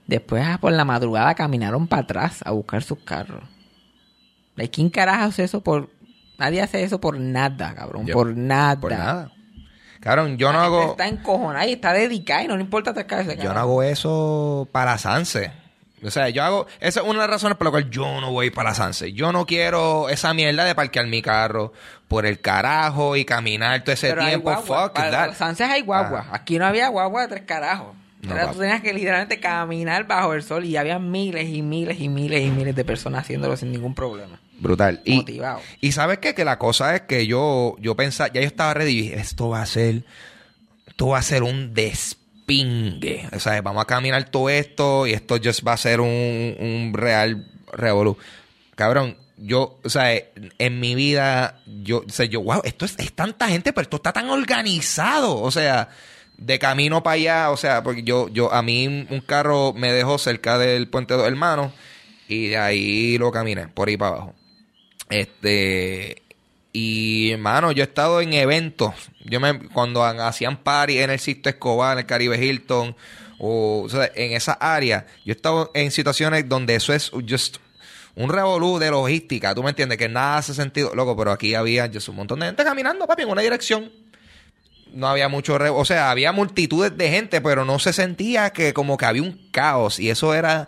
Después, por la madrugada, caminaron para atrás a buscar sus carros. ¿Quién carajo hace eso por...? Nadie hace eso por nada, cabrón. Yo, por nada. Por nada. Cabrón, yo la no hago... Está encojonada y está dedicada y no le importa acercar ese cabrón. Yo no hago eso para Sanse. O sea, yo hago... Esa es una de las razones por las cuales yo no voy para Sanse. Yo no quiero esa mierda de parquear mi carro por el carajo y caminar todo ese Pero tiempo. Fuck para that. Los Sanses hay guagua. Ah. Aquí no había guagua de tres carajos. No, Era, tú tenías que literalmente caminar bajo el sol y había miles y miles y miles y miles de personas haciéndolo sin ningún problema. Brutal. Motivado. Y, y ¿sabes qué? Que la cosa es que yo, yo pensaba... Ya yo estaba ready y dije, esto va a ser... Esto va a ser un despingue. O sea, vamos a caminar todo esto y esto just va a ser un, un real revolú. Cabrón, yo... O sea, en mi vida... Yo... O sea, yo... Wow, esto es, es tanta gente, pero esto está tan organizado. O sea... De camino para allá, o sea, porque yo, yo, a mí un carro me dejó cerca del Puente de Dos Hermanos y de ahí lo caminé, por ahí para abajo. Este, y hermano, yo he estado en eventos, yo me, cuando hacían party en el Sisto Escobar, en el Caribe Hilton, o, o sea, en esa área, yo he estado en situaciones donde eso es just un revolú de logística, tú me entiendes, que nada hace sentido, loco, pero aquí había just un montón de gente caminando, papi, en una dirección. No había mucho... Re- o sea, había multitudes de gente, pero no se sentía que como que había un caos. Y eso era...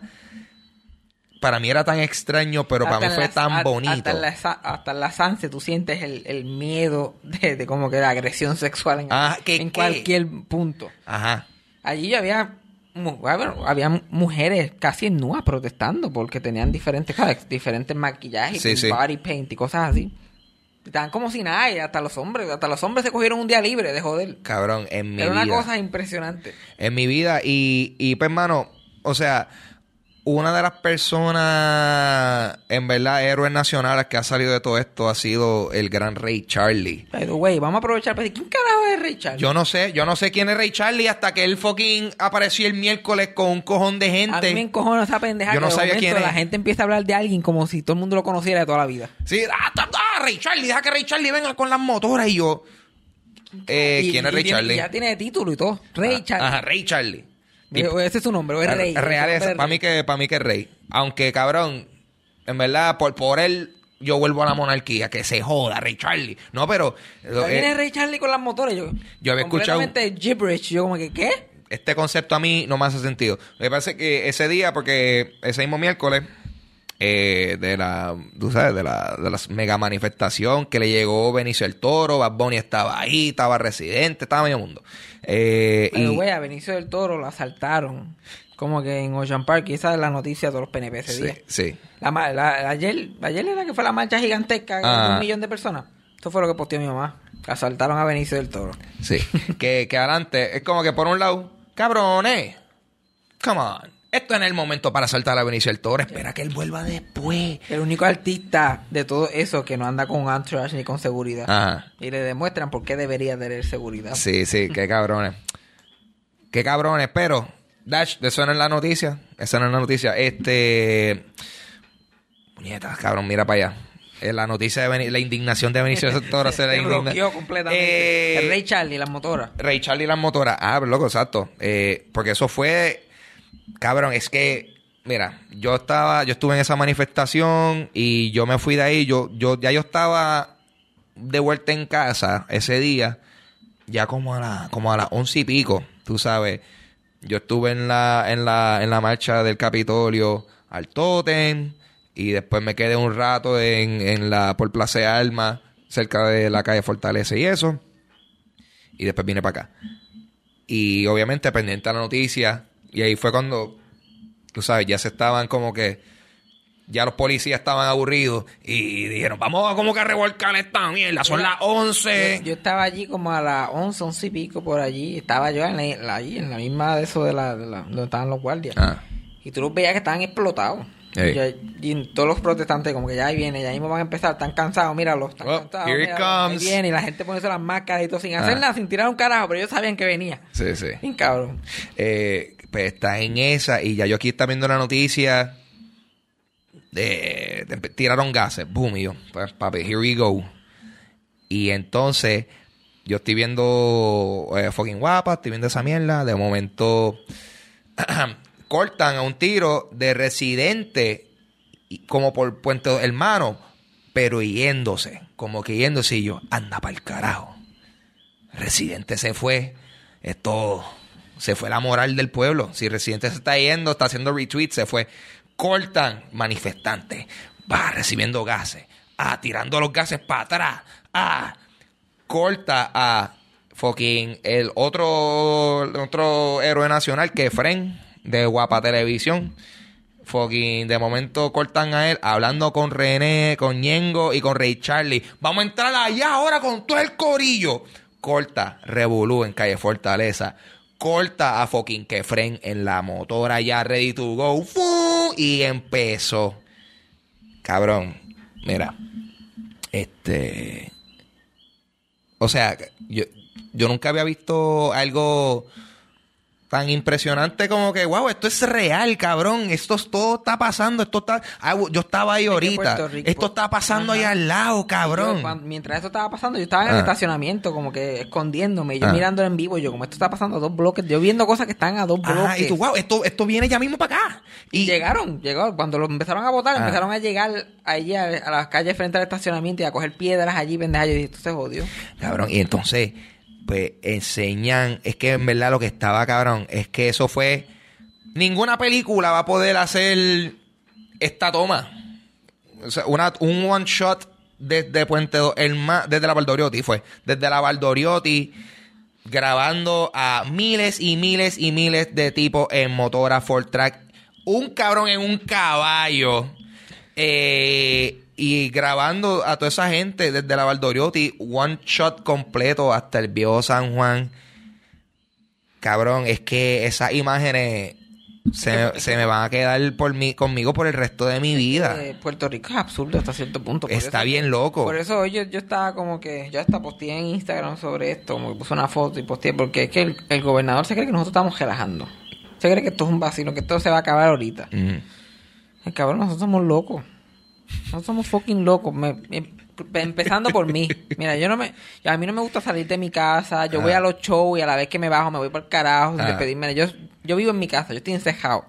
Para mí era tan extraño, pero hasta para mí fue la, tan a, bonito. Hasta en la, hasta en la Sanse tú sientes el, el miedo de, de como que la agresión sexual en, ah, ¿qué, en qué? cualquier punto. Ajá. Allí había... Había mujeres casi nuas protestando porque tenían diferentes, diferentes maquillajes, sí, sí. body paint y cosas así. Estaban como si nada, y hasta los hombres, hasta los hombres se cogieron un día libre de joder. Cabrón, en mi Era vida. Era una cosa impresionante. En mi vida, y, y pues, hermano, o sea, una de las personas, en verdad, héroes nacionales que ha salido de todo esto ha sido el gran Ray Charlie. Pero, güey, vamos a aprovechar para decir, ¿quién carajo es Ray Charlie? Yo no sé, yo no sé quién es Ray Charlie hasta que él fucking apareció el miércoles con un cojón de gente. A mí me encojona esa pendeja. Yo no que de sabía momento quién es. La gente empieza a hablar de alguien como si todo el mundo lo conociera de toda la vida. Sí, ah, ah, Ray Charlie, deja que Ray Charlie venga con las motoras y yo... Eh, y, ¿Quién es Ray y Charlie? Tiene, ya tiene título y todo. Ray ah, Charlie. Ajá, Ray Charlie. Ese es su nombre, o es Rey. Real es, para mí que para mí que es Rey. Aunque, cabrón, en verdad, por, por él, yo vuelvo a la monarquía. Que se joda, Ray Charlie. No, pero... pero viene eh, Ray Charlie con las motores. Yo, yo había escuchado... Completamente gibberish. Yo como que, ¿qué? Este concepto a mí no me hace sentido. Me parece que ese día, porque ese mismo miércoles... Eh, de la, tú sabes, de la, de la mega manifestación que le llegó Benicio del Toro, Bad Bunny estaba ahí, estaba Residente, estaba medio mundo. Eh, Pero, y... güey, a Benicio del Toro lo asaltaron. Como que en Ocean Park, y esa es la noticia de todos los P N P ese sí, día. Sí. La, la, ayer, ayer era que fue la marcha gigantesca ah. de un millón de personas. Esto fue lo que posteó mi mamá. Asaltaron a Benicio del Toro. Sí. que, que adelante, es como que por un lado, cabrones, come on. Esto no es el momento para saltar a Benicio del Toro. Espera que él vuelva después. El único artista de todo eso que no anda con entourage ni con seguridad. Ajá. Y le demuestran por qué debería tener seguridad. Sí, sí, qué cabrones. Qué cabrones. Pero, Dash, eso no es la noticia. Esa no es la noticia. Este... Puñetas, cabrón, mira para allá. La noticia de Benicio, la indignación de Benicio del Toro se la indigna. bloqueó completamente. Eh, el Ray Charlie y las motoras. Ray Charlie y las motoras. Ah, loco, exacto. Eh, porque eso fue... Cabrón, es que, mira, yo estaba, yo estuve en esa manifestación y yo me fui de ahí, yo, yo, ya yo estaba de vuelta en casa ese día, ya como a la, como a las once y pico, tú sabes. Yo estuve en la, en la, en la marcha del Capitolio al Tótem y después me quedé un rato en, en la, por Plaza de Armas, cerca de la calle Fortaleza y eso. Y después vine para acá. Y obviamente pendiente a la noticia. Y ahí fue cuando, tú sabes, ya se estaban como que... Ya los policías estaban aburridos y dijeron, vamos a como que a revolcar esta mierda. Son las once. Yo, yo estaba allí como a las once, once y pico por allí. Estaba yo en la, la, allí, en la misma de eso de la, de la... donde estaban los guardias. Ah. Y tú los veías que estaban explotados. Hey. Y, y todos los protestantes como que ya ahí viene, ya mismo van a empezar, están cansados, míralos, están oh, cansados, here it míralos, comes. ahí viene, y la gente poniéndose las máscaras y todo sin hacer ah. nada, sin tirar un carajo, pero ellos sabían que venía. Sí, sí. Bien cabrón. Eh, pues está en esa y ya yo aquí está viendo la noticia de, de tiraron gases, boom, y yo, pues papi, here we go. Y entonces yo estoy viendo eh, fucking guapa, estoy viendo esa mierda, de momento... cortan a un tiro de Residente como por Puente Hermano, pero yéndose, como que yéndose y yo, anda pa'l carajo. Residente se fue, esto, se fue la moral del pueblo. Si Residente se está yendo, está haciendo retweet, se fue. Cortan manifestantes, va recibiendo gases, ah, tirando los gases para atrás, ah, corta a fucking el otro, el otro héroe nacional que es Fren, de Guapa Televisión. Fucking de momento cortan a él hablando con René, con Ñengo y con Ray Charlie. Vamos a entrar allá ahora con todo el corillo. Corta revolú en Calle Fortaleza. Corta a fucking Kefren en la motora ya ready to go. ¡Fu! Y empezó. Cabrón, mira. Este... O sea, yo, yo nunca había visto algo tan impresionante como que, wow, esto es real, cabrón. Esto todo está pasando. Esto está... Ah, yo estaba ahí ahorita. Rico, esto está pasando Ajá. ahí al lado, cabrón. Yo, cuando, mientras esto estaba pasando, yo estaba en el ah. estacionamiento, como que escondiéndome. Yo ah. mirando en vivo, yo como esto está pasando a dos bloques. Yo viendo cosas que están a dos bloques. Ah, y tú, wow, esto, esto viene ya mismo para acá. Y, y llegaron, llegó. Cuando lo empezaron a votar, ah. empezaron a llegar allí a, a las calles frente al estacionamiento y a coger piedras allí, pendejas. Yo dije, esto se jodió. Cabrón, y entonces... pues enseñan, es que en verdad lo que estaba cabrón, es que eso fue, ninguna película va a poder hacer esta toma, o sea, una, un one shot desde Puente Do, el más, desde la Valdoriotti fue, desde la Valdoriotti, grabando a miles y miles y miles de tipos en motora Ford Track, un cabrón en un caballo, eh... y grabando a toda esa gente desde la Valdoriotti, one shot completo hasta el viejo San Juan. Cabrón, es que esas imágenes se, se me van a quedar por mí, conmigo por el resto de mi vida. Eh, Puerto Rico es absurdo hasta cierto punto. Por Está eso, bien loco. Por eso yo, yo estaba como que... Yo hasta posteé en Instagram sobre esto, como que puse una foto y posteé, porque es que el, el gobernador se cree que nosotros estamos relajando. Se cree que esto es un vacilo, que esto se va a acabar ahorita. Mm. El cabrón, nosotros somos locos. No somos fucking locos. Me, me, empezando por mí. Mira, yo no me... A mí no me gusta salir de mi casa. Yo ah. voy a los shows y a la vez que me bajo me voy por el carajo sin ah. despedirme. Yo, yo vivo en mi casa. Yo estoy encejado.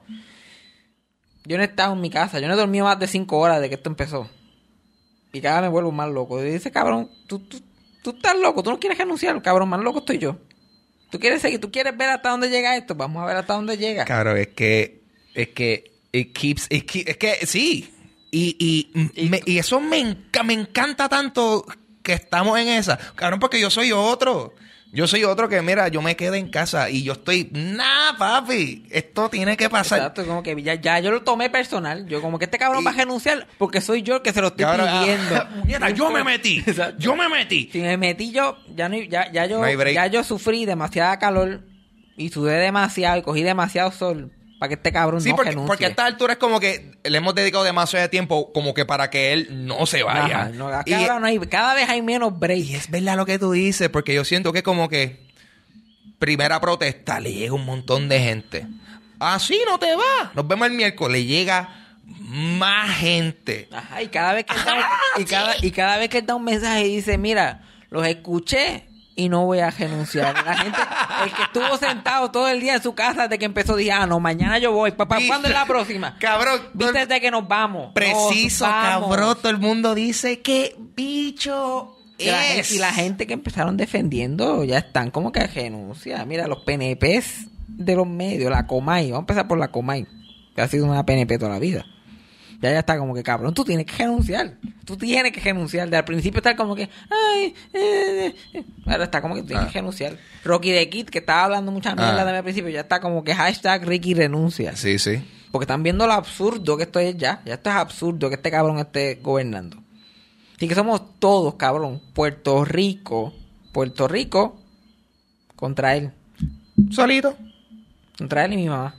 Yo no he estado en mi casa. Yo no he dormido más de cinco horas desde que esto empezó. Y cada vez me vuelvo más loco. Y dice, cabrón, tú, tú, tú estás loco. Tú no quieres renunciar. Cabrón, más loco estoy yo. Tú quieres seguir. Tú quieres ver hasta dónde llega esto. Vamos a ver hasta dónde llega. Claro, es que... Es que... It keeps... It keep, es que... Sí... Y, y, y, me, y eso me, enca, me encanta tanto que estamos en esa. Cabrón, porque yo soy otro. Yo soy otro que, mira, yo me quedé en casa y yo estoy... Nah, papi, esto tiene que pasar. Exacto, como que ya, ya yo lo tomé personal. Yo como que este cabrón y, va a renunciar porque soy yo el que se lo estoy cabrón, pidiendo. Ah, puñeta, yo me metí. Exacto. Yo me metí. Si me metí yo, ya, no, ya, ya, yo, no ya yo sufrí demasiada calor y sudé demasiado y cogí demasiado sol. Para que este cabrón sí, no porque, renuncie. porque a esta altura es como que le hemos dedicado demasiado de tiempo como que para que él no se vaya. Ajá, no, y, cada, no hay, cada vez hay menos break. Y es verdad lo que tú dices, porque yo siento que como que primera protesta le llega un montón de gente. Así no te va. Nos vemos el miércoles. Le llega más gente. Ajá, y cada vez que él da, y, sí. cada, y cada vez que él da un mensaje y dice, mira, los escuché y no voy a renunciar. La gente, el que estuvo sentado todo el día en su casa desde que empezó, dije, ah, no, mañana yo voy. ¿Para cuándo es la próxima? Cabrón. Viste desde que nos vamos. Preciso, nos vamos. Cabrón. Todo el mundo dice que bicho y la, gente, y la gente que empezaron defendiendo ya están como que renuncia. Mira, los P N Pes de los medios, la Comay. Vamos a empezar por la Comay, que ha sido una P N P toda la vida. Ya ya está como que, cabrón, tú tienes que renunciar. Tú tienes que renunciar. De al principio está como que, ay, eh, eh. Ahora está como que tú tienes ah. que renunciar. Rocky the Kid, que estaba hablando mucha mierda ah. de al principio, ya está como que hashtag Ricky renuncia. Sí, sí. Porque están viendo lo absurdo que esto es ya. Ya esto es absurdo que este cabrón esté gobernando. Así que somos todos, cabrón. Puerto Rico, Puerto Rico contra él. Solito. Contra él y mi mamá.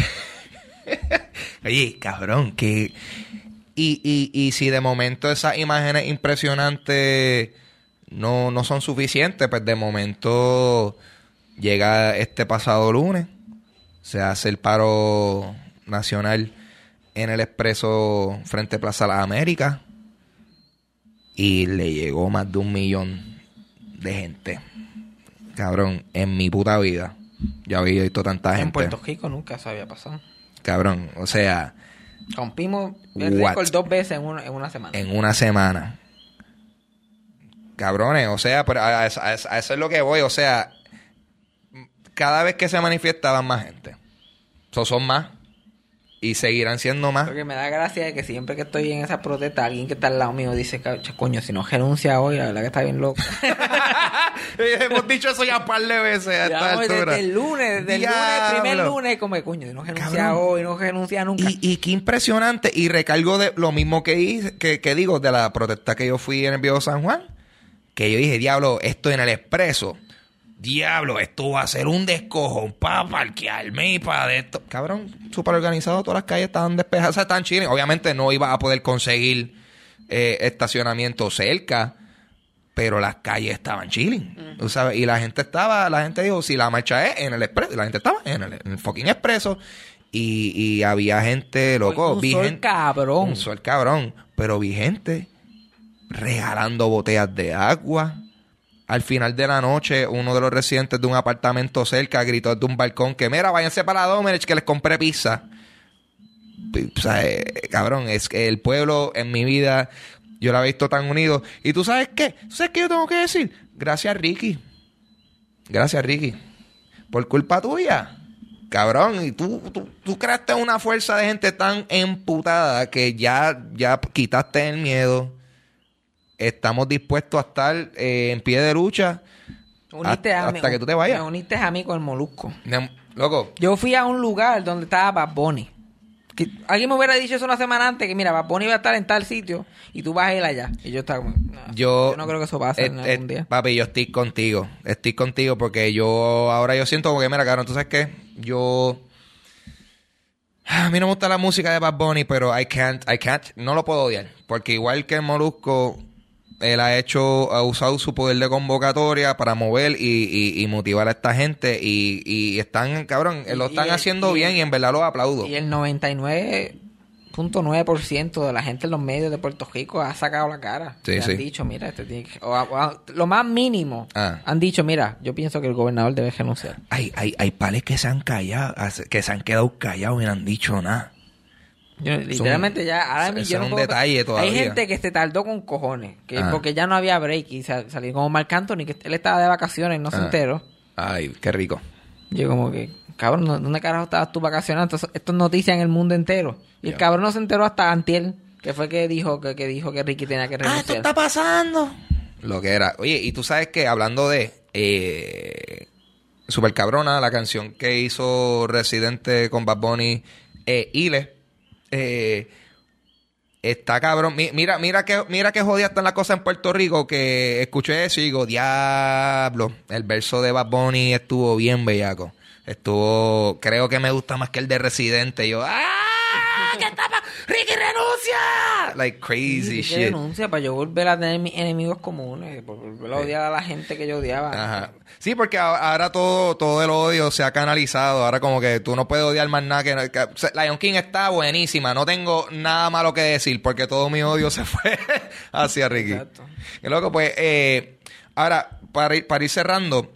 Oye, cabrón, que... Y, y, y si de momento esas imágenes impresionantes no, no son suficientes, pues de momento llega este pasado lunes, se hace el paro nacional en el Expreso frente a Plaza Las Américas y le llegó más de un millón de gente. Cabrón, en mi puta vida yo había visto tanta gente. En Puerto Rico nunca se había pasado. Cabrón, o sea... Rompimos el récord dos veces en una, en una semana. En una semana. Cabrones, o sea, pero a, a, a, a eso es lo que voy, o sea... Cada vez que se manifiestaban más gente. So, son más. Y seguirán siendo más. Porque me da gracia de que siempre que estoy en esa protesta, alguien que está al lado mío dice, coño, si no renuncia hoy, la verdad que está bien loco. Hemos dicho eso ya un par de veces a esta ya, altura. Desde el lunes, desde el lunes, el primer lunes, como, coño, si no renuncia Cabrón. hoy, no renuncia nunca. Y, y qué impresionante. Y recargo de lo mismo que, hice, que, que digo de la protesta que yo fui en el Viejo San Juan. Que yo dije, diablo, esto en el Expreso. Diablo, esto va a ser un descojón para parquearme y para de esto. Cabrón, súper organizado, todas las calles estaban despejadas, estaban chiles. Obviamente no iba a poder conseguir eh, estacionamiento cerca, pero las calles estaban chilling. Uh-huh. ¿Tú sabes? Y la gente estaba, la gente dijo, si la marcha es en el Expreso, y la gente estaba en el, en el fucking Expreso. Y, y había gente, loco, un vi sol gente, cabrón. Un sol cabrón. Pero vi gente regalando botellas de agua. Al final de la noche, uno de los residentes de un apartamento cerca gritó desde un balcón que, mira, váyanse para Domenech que les compré pizza. O sea, eh, cabrón, es que el pueblo en mi vida, yo lo he visto tan unido. ¿Y tú sabes qué? ¿Tú sabes qué yo tengo que decir? Gracias, Ricky. Gracias, Ricky. Por culpa tuya. Cabrón, y tú, tú, tú creaste una fuerza de gente tan emputada que ya, ya quitaste el miedo. Estamos dispuestos a estar eh, en pie de lucha uniste hasta, a mí, hasta que tú te vayas. Me uniste a mí con el Molusco. De, loco. Yo fui a un lugar donde estaba Bad Bunny. Que alguien me hubiera dicho eso una semana antes, que mira, Bad Bunny va a estar en tal sitio y tú vas a ir allá. Y yo estaba como, no, yo, yo no creo que eso pase eh, en eh, algún día. Papi, yo estoy contigo. Estoy contigo porque yo ahora yo siento como que, mira, cabrón, ¿tú sabes qué? Yo... A mí no me gusta la música de Bad Bunny, pero I can't, I can't, no lo puedo odiar. Porque igual que el Molusco... Él ha hecho, ha usado su poder de convocatoria para mover y, y, y motivar a esta gente y, y están, cabrón, y, lo están y, haciendo y, bien y en verdad los aplaudo. Y el noventa y nueve punto nueve por ciento de la gente en los medios de Puerto Rico ha sacado la cara. Sí, y sí. han dicho, mira, este tiene que... o, o, lo más mínimo, ah. han dicho, mira, yo pienso que el gobernador debe renunciar. Hay, hay, hay pales que se han callado, que se han quedado callados y no han dicho nada. Yo, literalmente un, ya ahora es yo no un puedo, detalle todavía. Hay gente que se tardó con cojones que ah. porque ya no había break y sal, salió como Marc Anthony, que él estaba de vacaciones, no ah. se enteró. Ay, qué rico. Yo como que, cabrón, ¿dónde carajo estabas tú vacacionando? Esto, esto es noticia en el mundo entero. Y el cabrón no se enteró hasta antier, que fue que dijo que, que dijo que Ricky tenía que renunciar. Ah, esto está pasando. Lo que era. Oye, y tú sabes que hablando de eh, Super Cabrona, la canción que hizo Residente con Bad Bunny, eh, Ile, eh, está cabrón. Mira, mira que, mira que jodida están las cosas en Puerto Rico, que escuché eso y digo, diablo, el verso de Bad Bunny estuvo bien bellaco. Estuvo, creo que me gusta más que el de Residente. Y yo, ¡ah! ¿Qué está pa- ¡Ricky renuncia! Like crazy sí, shit. renuncia para yo volver a tener mis enemigos comunes, por volver a odiar a la gente que yo odiaba. Ajá. Sí, porque ahora todo, todo el odio se ha canalizado. Ahora como que tú no puedes odiar más nada. Que, que Lion King está buenísima. No tengo nada malo que decir porque todo mi odio se fue hacia Ricky. Exacto. Y loco, pues, eh, ahora, para ir, para ir cerrando,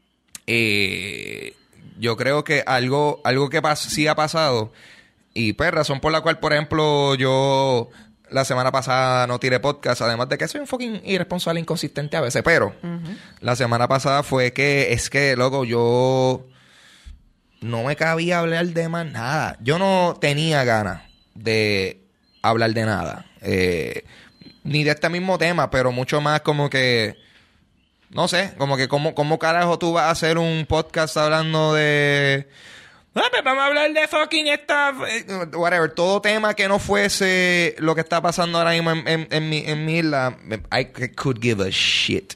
eh, yo creo que algo, algo que pas- sí ha pasado, y pues razón por la cual, por ejemplo, yo la semana pasada no tiré podcast, además de que soy un fucking irresponsable, inconsistente a veces, pero uh-huh. la semana pasada fue que, es que, loco, yo no me cabía hablar de más nada. Yo no tenía ganas de hablar de nada. Eh, ni de este mismo tema, pero mucho más como que, no sé, como que cómo, cómo carajo tú vas a hacer un podcast hablando de... Ah, pues vamos a hablar de fucking esta... Whatever. Todo tema que no fuese lo que está pasando ahora mismo en, en, en, mi, en mi isla, I could give a shit.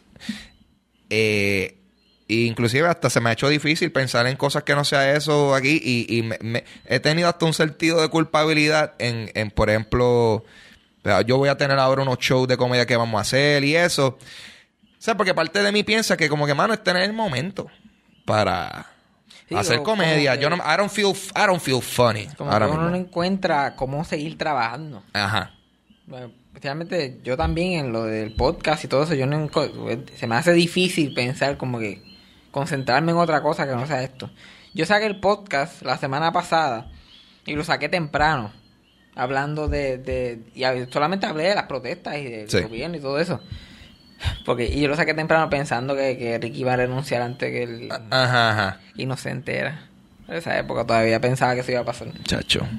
Eh, inclusive hasta se me ha hecho difícil pensar en cosas que no sea eso aquí. Y, y me, me, he tenido hasta un sentido de culpabilidad en, en, por ejemplo... Yo voy a tener ahora unos shows de comedia que vamos a hacer y eso. O sea, porque parte de mí piensa que como que, mano, este no es el momento para... Sí, hacer comedia. Que, yo no, I don't feel, I don't feel funny. Como que uno no encuentra cómo seguir trabajando. Ajá. Bueno, especialmente yo también en lo del podcast y todo eso, yo no, se me hace difícil pensar como que concentrarme en otra cosa que no sea esto. Yo saqué el podcast la semana pasada Y lo saqué temprano. Hablando de... de y solamente hablé de las protestas y del sí. gobierno y todo eso. Porque y yo lo saqué temprano pensando que, que Ricky iba a renunciar antes que el ajá, ajá. inocente era. En esa época todavía pensaba que eso iba a pasar. Chacho.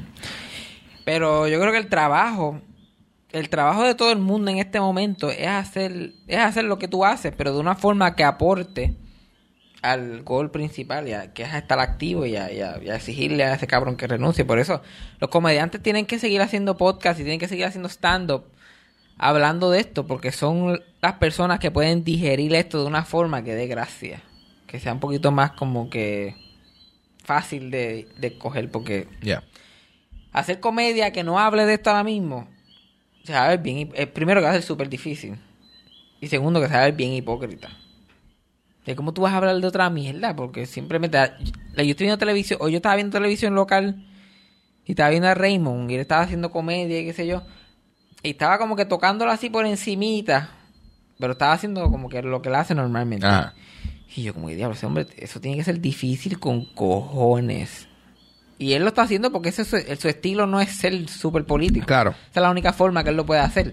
Pero yo creo que el trabajo... El trabajo de todo el mundo en este momento es hacer, es hacer lo que tú haces, pero de una forma que aporte al gol principal, ya, que es a estar activo y a, y, a, y a exigirle a ese cabrón que renuncie. Por eso los comediantes tienen que seguir haciendo podcast y tienen que seguir haciendo stand-up hablando de esto, porque son las personas que pueden digerir esto de una forma que dé gracia, que sea un poquito más como que fácil de, de coger, porque yeah. hacer comedia que no hable de esto ahora mismo se va a ver bien, eh, primero que va a ser súper difícil y segundo que se va a ver bien hipócrita. De cómo tú vas a hablar de otra mierda, porque simplemente yo estoy viendo televisión, o yo estaba viendo televisión local y estaba viendo a Raymond y él estaba haciendo comedia y qué sé yo, y estaba como que tocándolo así por encimita, pero estaba haciendo como que lo que él hace normalmente. Ajá. Y yo como que diablo, ese hombre, eso tiene que ser difícil con cojones. Y él lo está haciendo porque ese, su, su estilo no es ser súper político. Claro. Esa es la única forma que él lo puede hacer.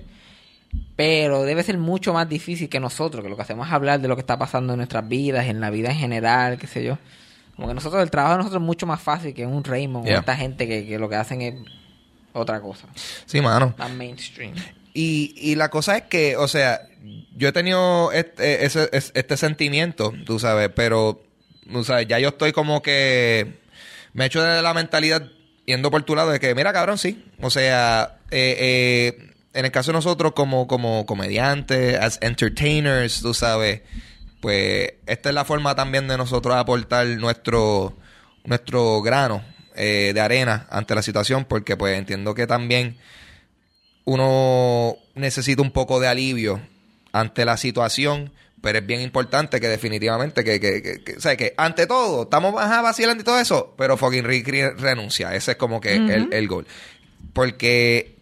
Pero debe ser mucho más difícil que nosotros, que lo que hacemos es hablar de lo que está pasando en nuestras vidas, en la vida en general, qué sé yo. Como que nosotros, el trabajo de nosotros es mucho más fácil que un Raymond yeah. o esta gente que, que lo que hacen es otra cosa. Sí, mano. Más mainstream. Y, y la cosa es que, o sea, yo he tenido este, ese, este sentimiento, tú sabes, pero, tú sabes, ya yo estoy como que me echo de la mentalidad yendo por tu lado de que, mira, cabrón, sí. O sea, eh, eh, en el caso de nosotros como, como comediantes, as entertainers, tú sabes, pues esta es la forma también de nosotros aportar nuestro, nuestro grano eh, de arena ante la situación, porque pues entiendo que también uno necesita un poco de alivio ante la situación, pero es bien importante que definitivamente que, que, que, que o sea, que ante todo, estamos ajá, vacilando y todo eso, pero fucking Ricky renuncia. Ese es como que uh-huh. el, el gol. Porque,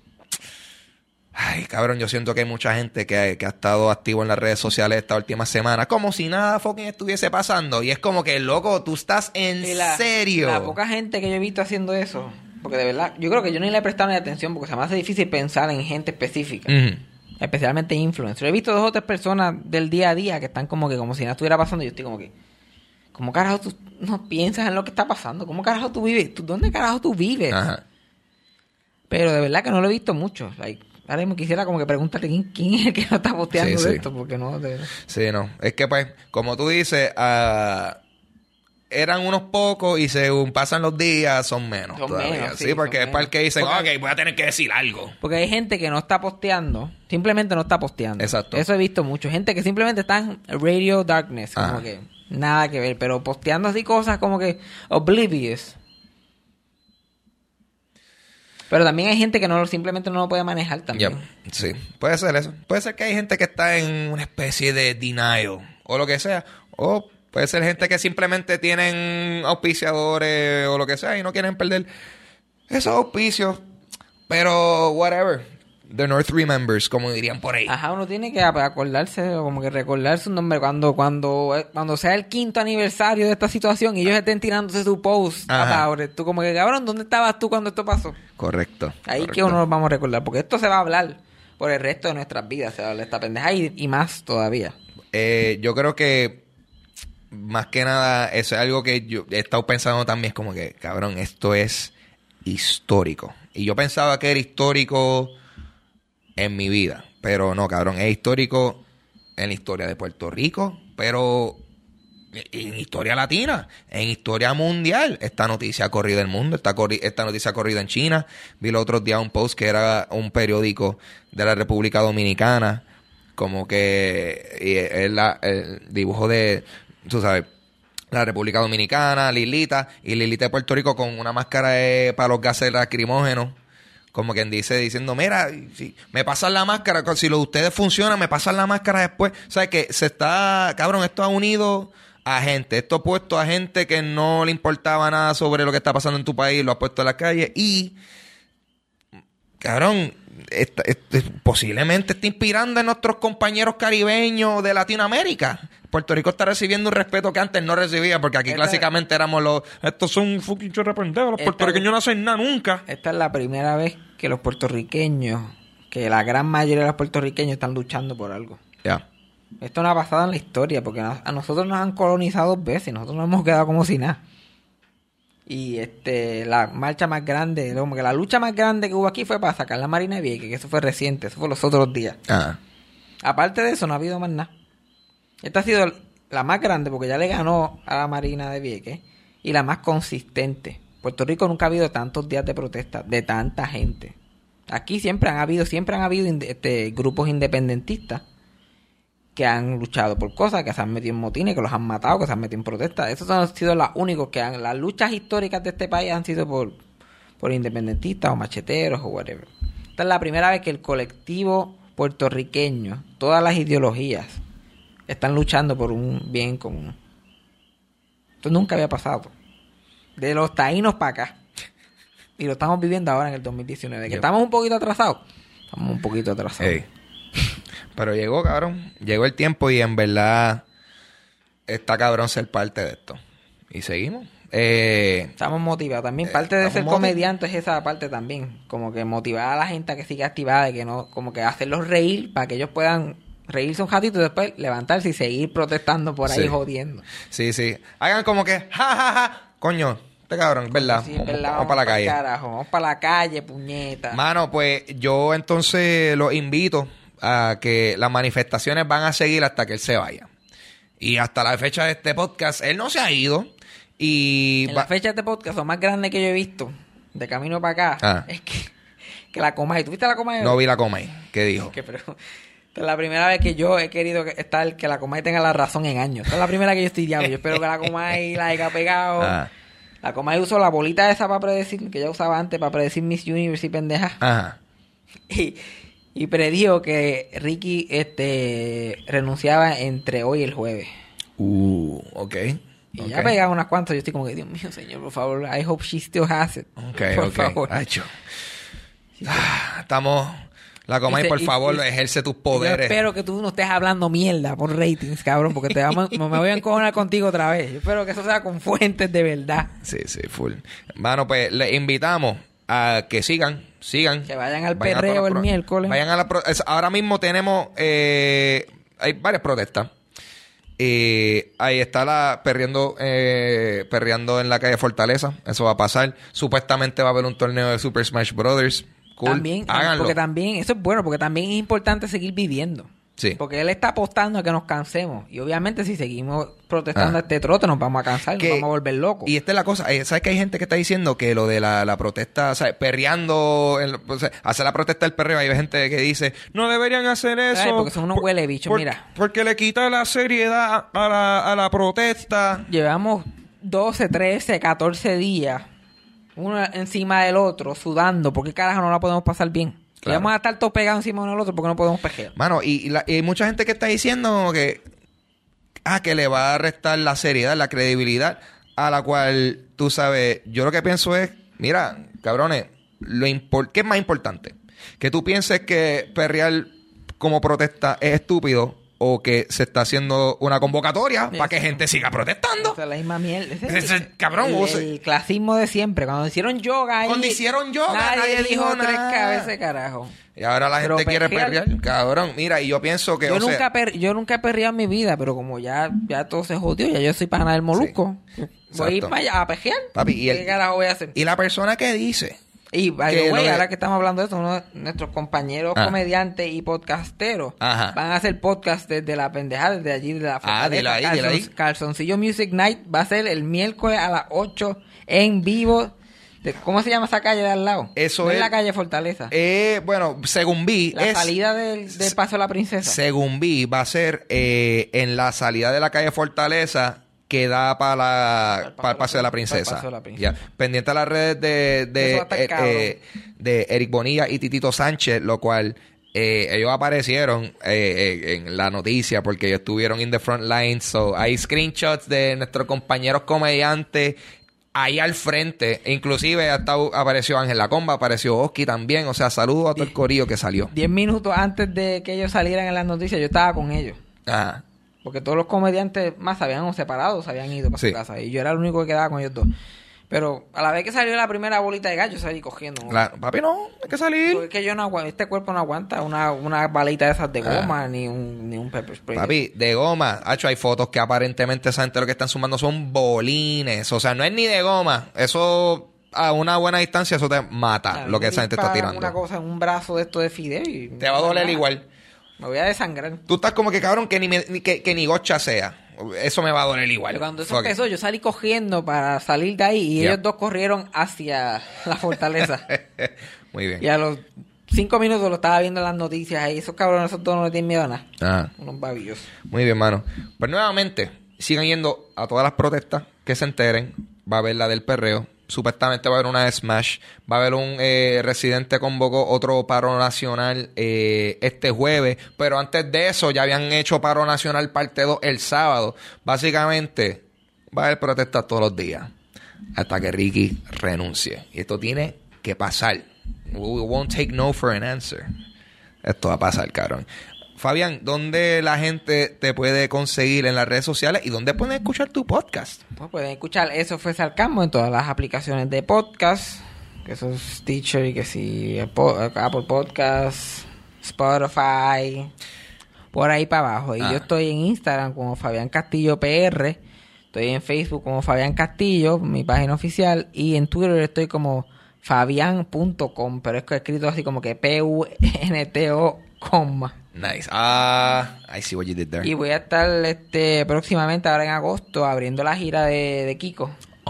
ay, cabrón, yo siento que hay mucha gente que, que ha estado activo en las redes sociales esta última semana, como si nada fucking estuviese pasando. Y es como que, loco, tú estás en la, serio. La poca gente que yo he visto haciendo eso, porque de verdad, yo creo que yo ni le he prestado ni atención, porque se me hace difícil pensar en gente específica. Uh-huh. Especialmente influencers. He visto dos o tres personas del día a día que están como que como si nada estuviera pasando y yo estoy como que ¿cómo carajo tú no piensas en lo que está pasando? ¿Cómo carajo tú vives? ¿Tú, ¿Dónde carajo tú vives? Ajá. Pero de verdad que no lo he visto mucho. Like, ahora me quisiera como que preguntarle quién, quién es el que no está posteando sí, de sí. esto, porque no... De... Sí, no. Es que pues, como tú dices, uh, eran unos pocos y según pasan los días son menos son todavía. Menos, sí, sí, porque es para el que dicen, porque, ok, voy a tener que decir algo. Porque hay gente que no está posteando, simplemente no está posteando. Exacto. Eso he visto mucho. Gente que simplemente está en Radio Darkness, como Ajá. que nada que ver, pero posteando así cosas como que oblivious. Pero también hay gente que no simplemente no lo puede manejar también. Yep. Sí, puede ser eso. Puede ser que hay gente que está en una especie de denial o lo que sea, o puede ser gente que simplemente tienen auspiciadores o lo que sea y no quieren perder esos auspicios. Pero, whatever. The North remembers, como dirían por ahí. Ajá, uno tiene que acordarse, como que recordarse un nombre cuando cuando cuando sea el quinto aniversario de esta situación y ellos estén tirándose su post. Ahora, tú como que, cabrón, ¿dónde estabas tú cuando esto pasó? Correcto. Ahí correcto. que uno nos vamos a recordar, porque esto se va a hablar por el resto de nuestras vidas, se va a hablar esta pendeja y, y más todavía. Eh, yo creo que más que nada, eso es algo que yo he estado pensando también, es como que, cabrón, esto es histórico. Y yo pensaba que era histórico en mi vida, pero no, cabrón, es histórico en la historia de Puerto Rico, pero en historia latina, en historia mundial. Esta noticia ha corrido el mundo, esta, corri- esta noticia ha corrido en China. Vi el otro día un post que era un periódico de la República Dominicana, como que y es la, el dibujo de, tú sabes, la República Dominicana, Lilita, y Lilita de Puerto Rico con una máscara de, para los gases lacrimógenos. Como quien dice, diciendo, mira, si me pasan la máscara, si lo de ustedes funciona, me pasan la máscara después. O sea, que se está, cabrón, esto ha unido a gente, esto ha puesto a gente que no le importaba nada sobre lo que está pasando en tu país, lo ha puesto en la calle y, cabrón, esta, esta, posiblemente está inspirando a nuestros compañeros caribeños de Latinoamérica. Puerto Rico está recibiendo un respeto que antes no recibía, porque aquí esta, clásicamente éramos los... Estos son fucking chorrependejos, los puertorriqueños no hacen nada nunca. Esta es la primera vez que los puertorriqueños, que la gran mayoría de los puertorriqueños están luchando por algo. Ya. Yeah. Esto no ha pasado en la historia, porque a nosotros nos han colonizado dos veces, nosotros nos hemos quedado como si nada. Y este la marcha más grande, como que la lucha más grande que hubo aquí fue para sacar la Marina de Vieques, que eso fue reciente, eso fue los otros días. Ah. Aparte de eso, no ha habido más nada. Esta ha sido la más grande porque ya le ganó a la Marina de Vieques y la más consistente. Puerto Rico nunca ha habido tantos días de protesta de tanta gente. Aquí siempre han habido, siempre han habido este, grupos independentistas que han luchado por cosas, que se han metido en motines, que los han matado, que se han metido en protestas. Esos han sido los únicos que han... Las luchas históricas de este país han sido por, por independentistas o macheteros o whatever. Esta es la primera vez que el colectivo puertorriqueño, todas las ideologías, están luchando por un bien común. Esto nunca había pasado. De los taínos para acá. Y lo estamos viviendo ahora en el dos mil diecinueve. Que yep. estamos un poquito atrasados. Estamos un poquito atrasados. Hey. Pero llegó, cabrón. Llegó el tiempo y en verdad está cabrón ser parte de esto. Y seguimos. Eh, estamos motivados también. Parte de ser comediante es esa parte también. Como que motivar a la gente a que siga activada y que no, como que hacerlos reír para que ellos puedan reírse un ratito y después levantarse y seguir protestando por ahí sí. jodiendo. Sí, sí. Hagan como que, ja, ja, ja. Coño, este cabrón, ¿verdad? Sí, ¿verdad? Vamos, vamos para la calle. Carajo, vamos para la calle, puñeta. Mano, pues yo entonces los invito a que las manifestaciones van a seguir hasta que él se vaya. Y hasta la fecha de este podcast, él no se ha ido. Y en va... la fecha de este podcast, lo más grande que yo he visto de camino para acá, ah. es que, que la Comay. ¿Tú viste la Comay? No vi la Comay. ¿Qué dijo? Que, pero, esta es la primera vez que yo he querido estar, que la Comay tenga la razón en años. Esta es la primera que yo estoy diablo. Yo espero que la Comay la haya pegado. Ah. La Comay usó la bolita esa para predecir, que ella usaba antes para predecir Miss Universe y pendejas. Ajá. Y... Y predijo que Ricky este renunciaba entre hoy y el jueves. Uh, ok. Y okay. ya pegaba unas cuantas. Yo estoy como que, Dios mío, señor, por favor. I hope she still has it. Ok, por ok. favor. Hecho. Ah, estamos... La Comay, por favor, y, y, ejerce tus poderes. Yo espero que tú no estés hablando mierda por ratings, cabrón, porque te vamos, me voy a encojonar contigo otra vez. Yo espero que eso sea con fuentes de verdad. Sí, sí, full. Mano, pues, le invitamos a que sigan... Sigan. Que vayan al vayan perreo el miércoles. Vayan a la pro- ahora mismo tenemos eh, hay varias protestas. Eh, ahí está la perreando eh, perreando en la calle Fortaleza. Eso va a pasar. Supuestamente va a haber un torneo de Super Smash Brothers. Cool. También, háganlo. Porque también, eso es bueno, porque también es importante seguir viviendo. Sí. Porque él está apostando a que nos cansemos. Y obviamente si seguimos protestando ah. a este trote nos vamos a cansar, que, nos vamos a volver locos. Y esta es la cosa, ¿sabes que hay gente que está diciendo que lo de la, la protesta, ¿sabes? Perreando, en, o sea, hacer la protesta del perreo? Hay gente que dice, no deberían hacer eso. Ay, porque son unos por, huele bichos, por, mira. Porque le quita la seriedad a la, a la protesta. Llevamos doce, trece, catorce días, uno encima del otro, sudando. ¿Por qué carajo no la podemos pasar bien? Claro. Y vamos a estar todos pegados encima uno del otro porque no podemos pejear. Mano, y, y, la, y hay mucha gente que está diciendo que ah, que le va a restar la seriedad, la credibilidad, a la cual, tú sabes, yo lo que pienso es, mira, cabrones, lo impor- ¿qué es más importante? Que tú pienses que perrear como protesta es estúpido o que se está haciendo una convocatoria para que gente siga protestando. Esa es la misma mierda. Ese es el, cabrón, el, el clasismo de siempre. Cuando hicieron yoga ahí, Cuando hicieron yoga, nadie, nadie dijo, dijo tres nada. cabezas, carajo. Y ahora la pero gente perrear, quiere perrear. Cabrón, mira, y yo pienso que... Yo, o nunca, sea, per, yo nunca he perreado en mi vida, pero como ya, ya todo se jodió, ya yo soy pana del Molusco. Sí. Voy a ir para allá a pejear. Papi, y ¿Qué el, carajo voy a hacer? Y la persona que dice... Y, by the way, ahora que estamos hablando de esto, uno de nuestros compañeros ah. comediantes y podcasteros Ajá. van a hacer podcast desde la pendejada, desde allí, de la Ah, de la ahí, Calzon, de la ahí. Calzoncillo Music Night va a ser el miércoles a las ocho en vivo. De, ¿Cómo se llama esa calle de al lado? Eso no es... es la calle Fortaleza. Eh, bueno, según vi... La es, salida del, del Paso de la Princesa. Según vi, va a ser eh, en la salida de la calle Fortaleza... que da para la para el Paso de la Princesa. De la princesa. Ya. Pendiente a las redes de de, eh, eh, de Eric Bonilla y Titito Sánchez, lo cual eh, ellos aparecieron eh, eh, en la noticia porque ellos estuvieron in the front lines. So, hay screenshots de nuestros compañeros comediantes ahí al frente. Inclusive hasta apareció Ángel Lacomba, apareció Oski también. O sea, saludos a todo el corillo que salió. Diez minutos antes de que ellos salieran en las noticias, yo estaba con ellos. Ajá. Porque todos los comediantes más se habían separado, se habían ido para Sí. su casa. Y yo era el único que quedaba con ellos dos. Pero a la vez que salió la primera bolita de gallo, salí cogiendo. ¿no? Claro, papi, no, hay que salir. Porque es que yo no aguanto, este cuerpo no aguanta una, una balita de esas de Ah. goma, ni un, ni un pepper spray. Papi, de goma. Hacho, hay fotos que aparentemente esa gente lo que están sumando son bolines. O sea, no es ni de goma. Eso, a una buena distancia, eso te mata, O sea, lo que me esa gente está disparan tirando. una cosa en un brazo de esto de fideo y... Te va a doler igual. Me voy a desangrar. Tú estás como que, cabrón, que ni, me- ni- que, que ni gocha sea. Eso me va a doler igual. Pero cuando eso Fuck it. empezó, yo salí cogiendo para salir de ahí y Yeah. ellos dos corrieron hacia la fortaleza. Muy bien. Y a los cinco minutos lo estaba viendo en las noticias ahí. Esos cabrones, esos dos no le tienen miedo a nada. Ah, Unos babillos. muy bien, mano. Pues nuevamente, sigan yendo a todas las protestas que se enteren. Va a haber la del perreo. Supuestamente va a haber una de Smash. Va a haber un eh, Residente convocó otro paro nacional eh, este jueves. Pero antes de eso ya habían hecho paro nacional parte dos el sábado. Básicamente va a haber protestas todos los días. Hasta que Ricky renuncie. Y esto tiene que pasar. We won't take no for an answer. Esto va a pasar, cabrón. Fabián, ¿dónde la gente te puede conseguir en las redes sociales y dónde pueden escuchar tu podcast? Pues pueden escuchar Eso Fue Sarcasmo en todas las aplicaciones de podcast. Que eso es Stitcher y que si Apple Podcast, Spotify, por ahí para abajo. Y Ah. yo estoy en Instagram como Fabián Castillo P R. Estoy en Facebook como Fabián Castillo, mi página oficial. Y en Twitter estoy como fabián punto com, pero es que escrito así como que P U N T O com. Nice. Ah, I see what you did there. Y voy a estar este próximamente, ahora en agosto, abriendo la gira de, de Kiko.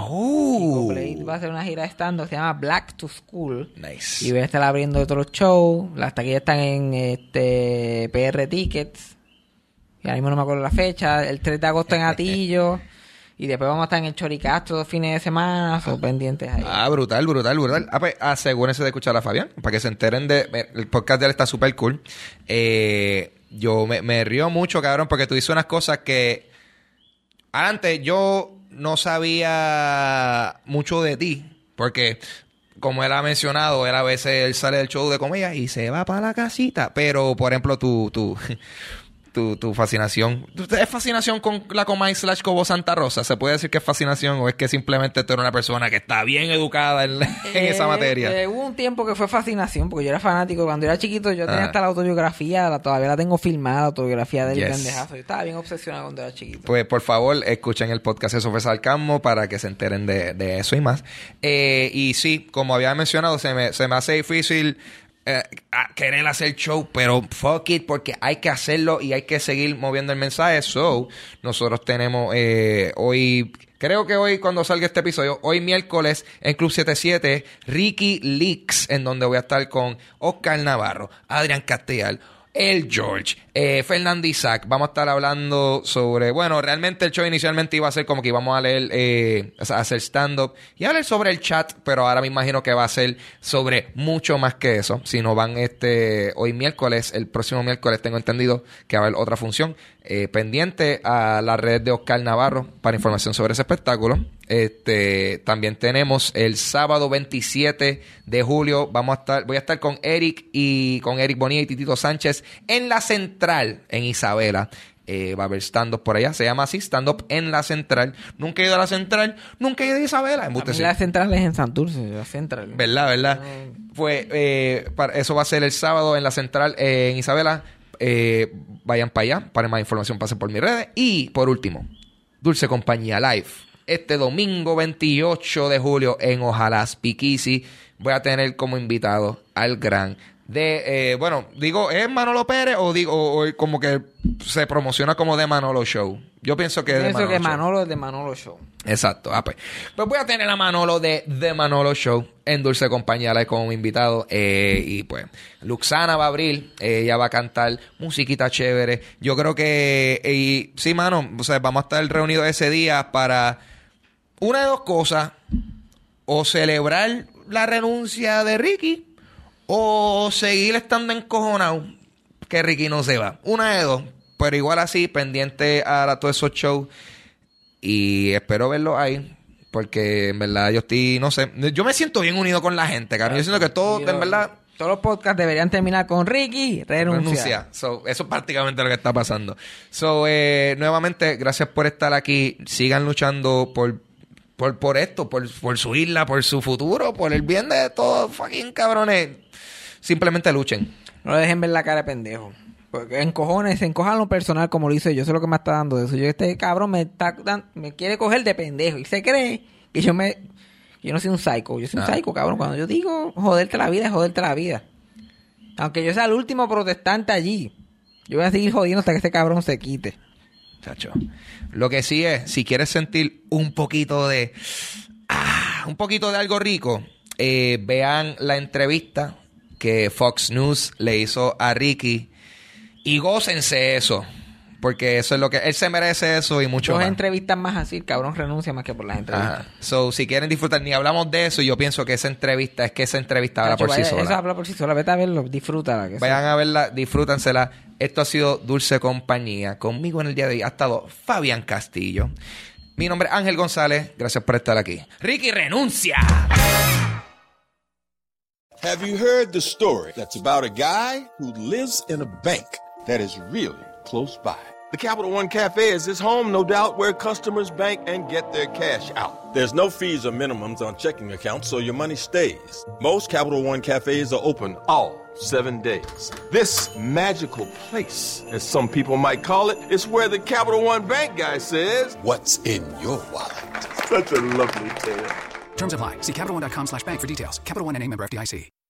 Oh. Blade va a hacer una gira de stand-up, se llama Black to School. Nice. Y voy a estar abriendo otros shows. Las taquillas están en este P R Tickets. Y ahora mismo no me acuerdo la fecha. El tres de agosto en Atillo. Y después vamos a estar en el Choricastro dos fines de semana. Son pendientes ahí. Ah, brutal, brutal, brutal. Ah, pues asegúrense de escuchar a Fabián para que se enteren de... El podcast de él está súper cool. Eh, yo me, me río mucho, cabrón, porque tú dices unas cosas que... Antes yo no sabía mucho de ti, porque... Como él ha mencionado, él a veces él sale del show de comedia y se va para la casita. Pero, por ejemplo, tu... tu Tu, tu fascinación. ¿Es fascinación con la Comay slash Cobo Santa Rosa? ¿Se puede decir que es fascinación o es que simplemente tú eres una persona que está bien educada en, en esa Eh, materia? eh, hubo un tiempo que fue fascinación, porque yo era fanático. Cuando era chiquito, yo tenía Ah. hasta la autobiografía, la, todavía la tengo filmada, la autobiografía del Yes. pendejazo. Yo estaba bien obsesionado cuando era chiquito. Pues por favor, escuchen el podcast Eso Fue Sarcasmo para que se enteren de, de eso y más. Eh, y sí, como había mencionado, se me, se me hace difícil eh, a querer hacer show, pero fuck it, porque hay que hacerlo y hay que seguir moviendo el mensaje. So, nosotros tenemos eh, hoy... Creo que hoy, cuando salga este episodio, hoy miércoles en Club setenta y siete, Ricky Leaks, en donde voy a estar con Oscar Navarro, Adrián Castellal, El George, eh, Fernando Isaac. Vamos a estar hablando sobre... Bueno, realmente el show inicialmente iba a ser como que íbamos a leer, eh, o sea, hacer stand-up y hablar sobre el chat, pero ahora me imagino que va a ser sobre mucho más que eso. Si no van este hoy miércoles, el próximo miércoles tengo entendido que va a haber otra función. Eh, pendiente a la red de Oscar Navarro para información sobre ese espectáculo. Este, también tenemos el sábado veintisiete de julio. Vamos a estar, voy a estar con Eric y con Eric Bonilla y Titito Sánchez en la Central, en Isabela. Eh, va a haber stand-up por allá. Se llama así, stand-up en la Central. Nunca he ido a la Central, nunca he ido a Isabela. A Embuste, mí sí. la central es en Santurce, la central. ¿Verdad, verdad? Pues eh, para, eso va a ser el sábado en la Central eh, en Isabela. Eh, vayan para allá. Para más información pasen por mis redes. Y por último, Dulce Compañía Live. Este domingo veintiocho de julio en Ojalá Speakeasy voy a tener como invitado al gran de, eh, bueno, digo, ¿es Manolo Pérez o digo o, o como que se promociona como de Manolo Show? Yo pienso que es de Pienso Manolo que Show. Manolo es de Manolo Show. Exacto. Ah, pues. Pues voy a tener a Manolo de The Manolo Show en Dulce Compañía Live como invitado. Eh, y pues, Luxana va a abrir. Eh, ella va a cantar musiquita chévere. Yo creo que... eh, y sí, mano. O sea, vamos a estar reunidos ese día para... Una de dos cosas. O celebrar la renuncia de Ricky. O seguir estando encojonado que Ricky no se va. Una de dos. Pero igual así, pendiente a la- todos esos shows. Y espero verlo ahí. Porque en verdad yo estoy, no sé. Yo me siento bien unido con la gente, cabrón. Yo siento que todo, Yo- en verdad. Todos los podcasts deberían terminar con Ricky, renuncia. renuncia. So, eso es prácticamente lo que está pasando. So, eh, nuevamente, gracias por estar aquí. Sigan luchando por, por, por esto, por, por su isla, por su futuro, por el bien de todos, fucking cabrones. Simplemente luchen. No le dejen ver la cara de pendejo. Porque en cojones, se encojan lo personal como lo hice yo. Eso es lo que me está dando de eso. Yo, este cabrón me está dan, me quiere coger de pendejo. Y se cree que yo me... Yo no soy un psycho. Yo soy un ah. psycho, cabrón. Cuando yo digo joderte la vida, es joderte la vida. Aunque yo sea el último protestante allí, yo voy a seguir jodiendo hasta que este cabrón se quite. Chacho. Lo que sí es, si quieres sentir un poquito de... Ah, un poquito de algo rico, eh, vean la entrevista que Fox News le hizo a Ricky y gócense eso, porque eso es lo que él se merece, eso y mucho Dos más. entrevistas más así, el cabrón renuncia más que por las entrevistas. Ajá. So, si quieren disfrutar, ni hablamos de eso, yo pienso que esa entrevista es que esa entrevista habla por vaya, sí sola. Eso habla por sí sola, vete a verlo, disfrútala. Que Vayan sea. a verla, disfrútansela. Esto ha sido Dulce Compañía. Conmigo en el día de hoy ha estado Fabián Castillo. Mi nombre es Ángel González. Gracias por estar aquí. Ricky renuncia. Have you heard the story that's about a guy who lives in a bank that is really close by? The Capital One Cafe is his home, no doubt, where customers bank and get their cash out. There's no fees or minimums on checking accounts, so your money stays. Most Capital One Cafes are open all seven days. This magical place, as some people might call it, is where the Capital One Bank guy says, "What's in your wallet?" Such a lovely tale. Terms apply. See CapitalOne.com slash bank for details. Capital One N A member F D I C.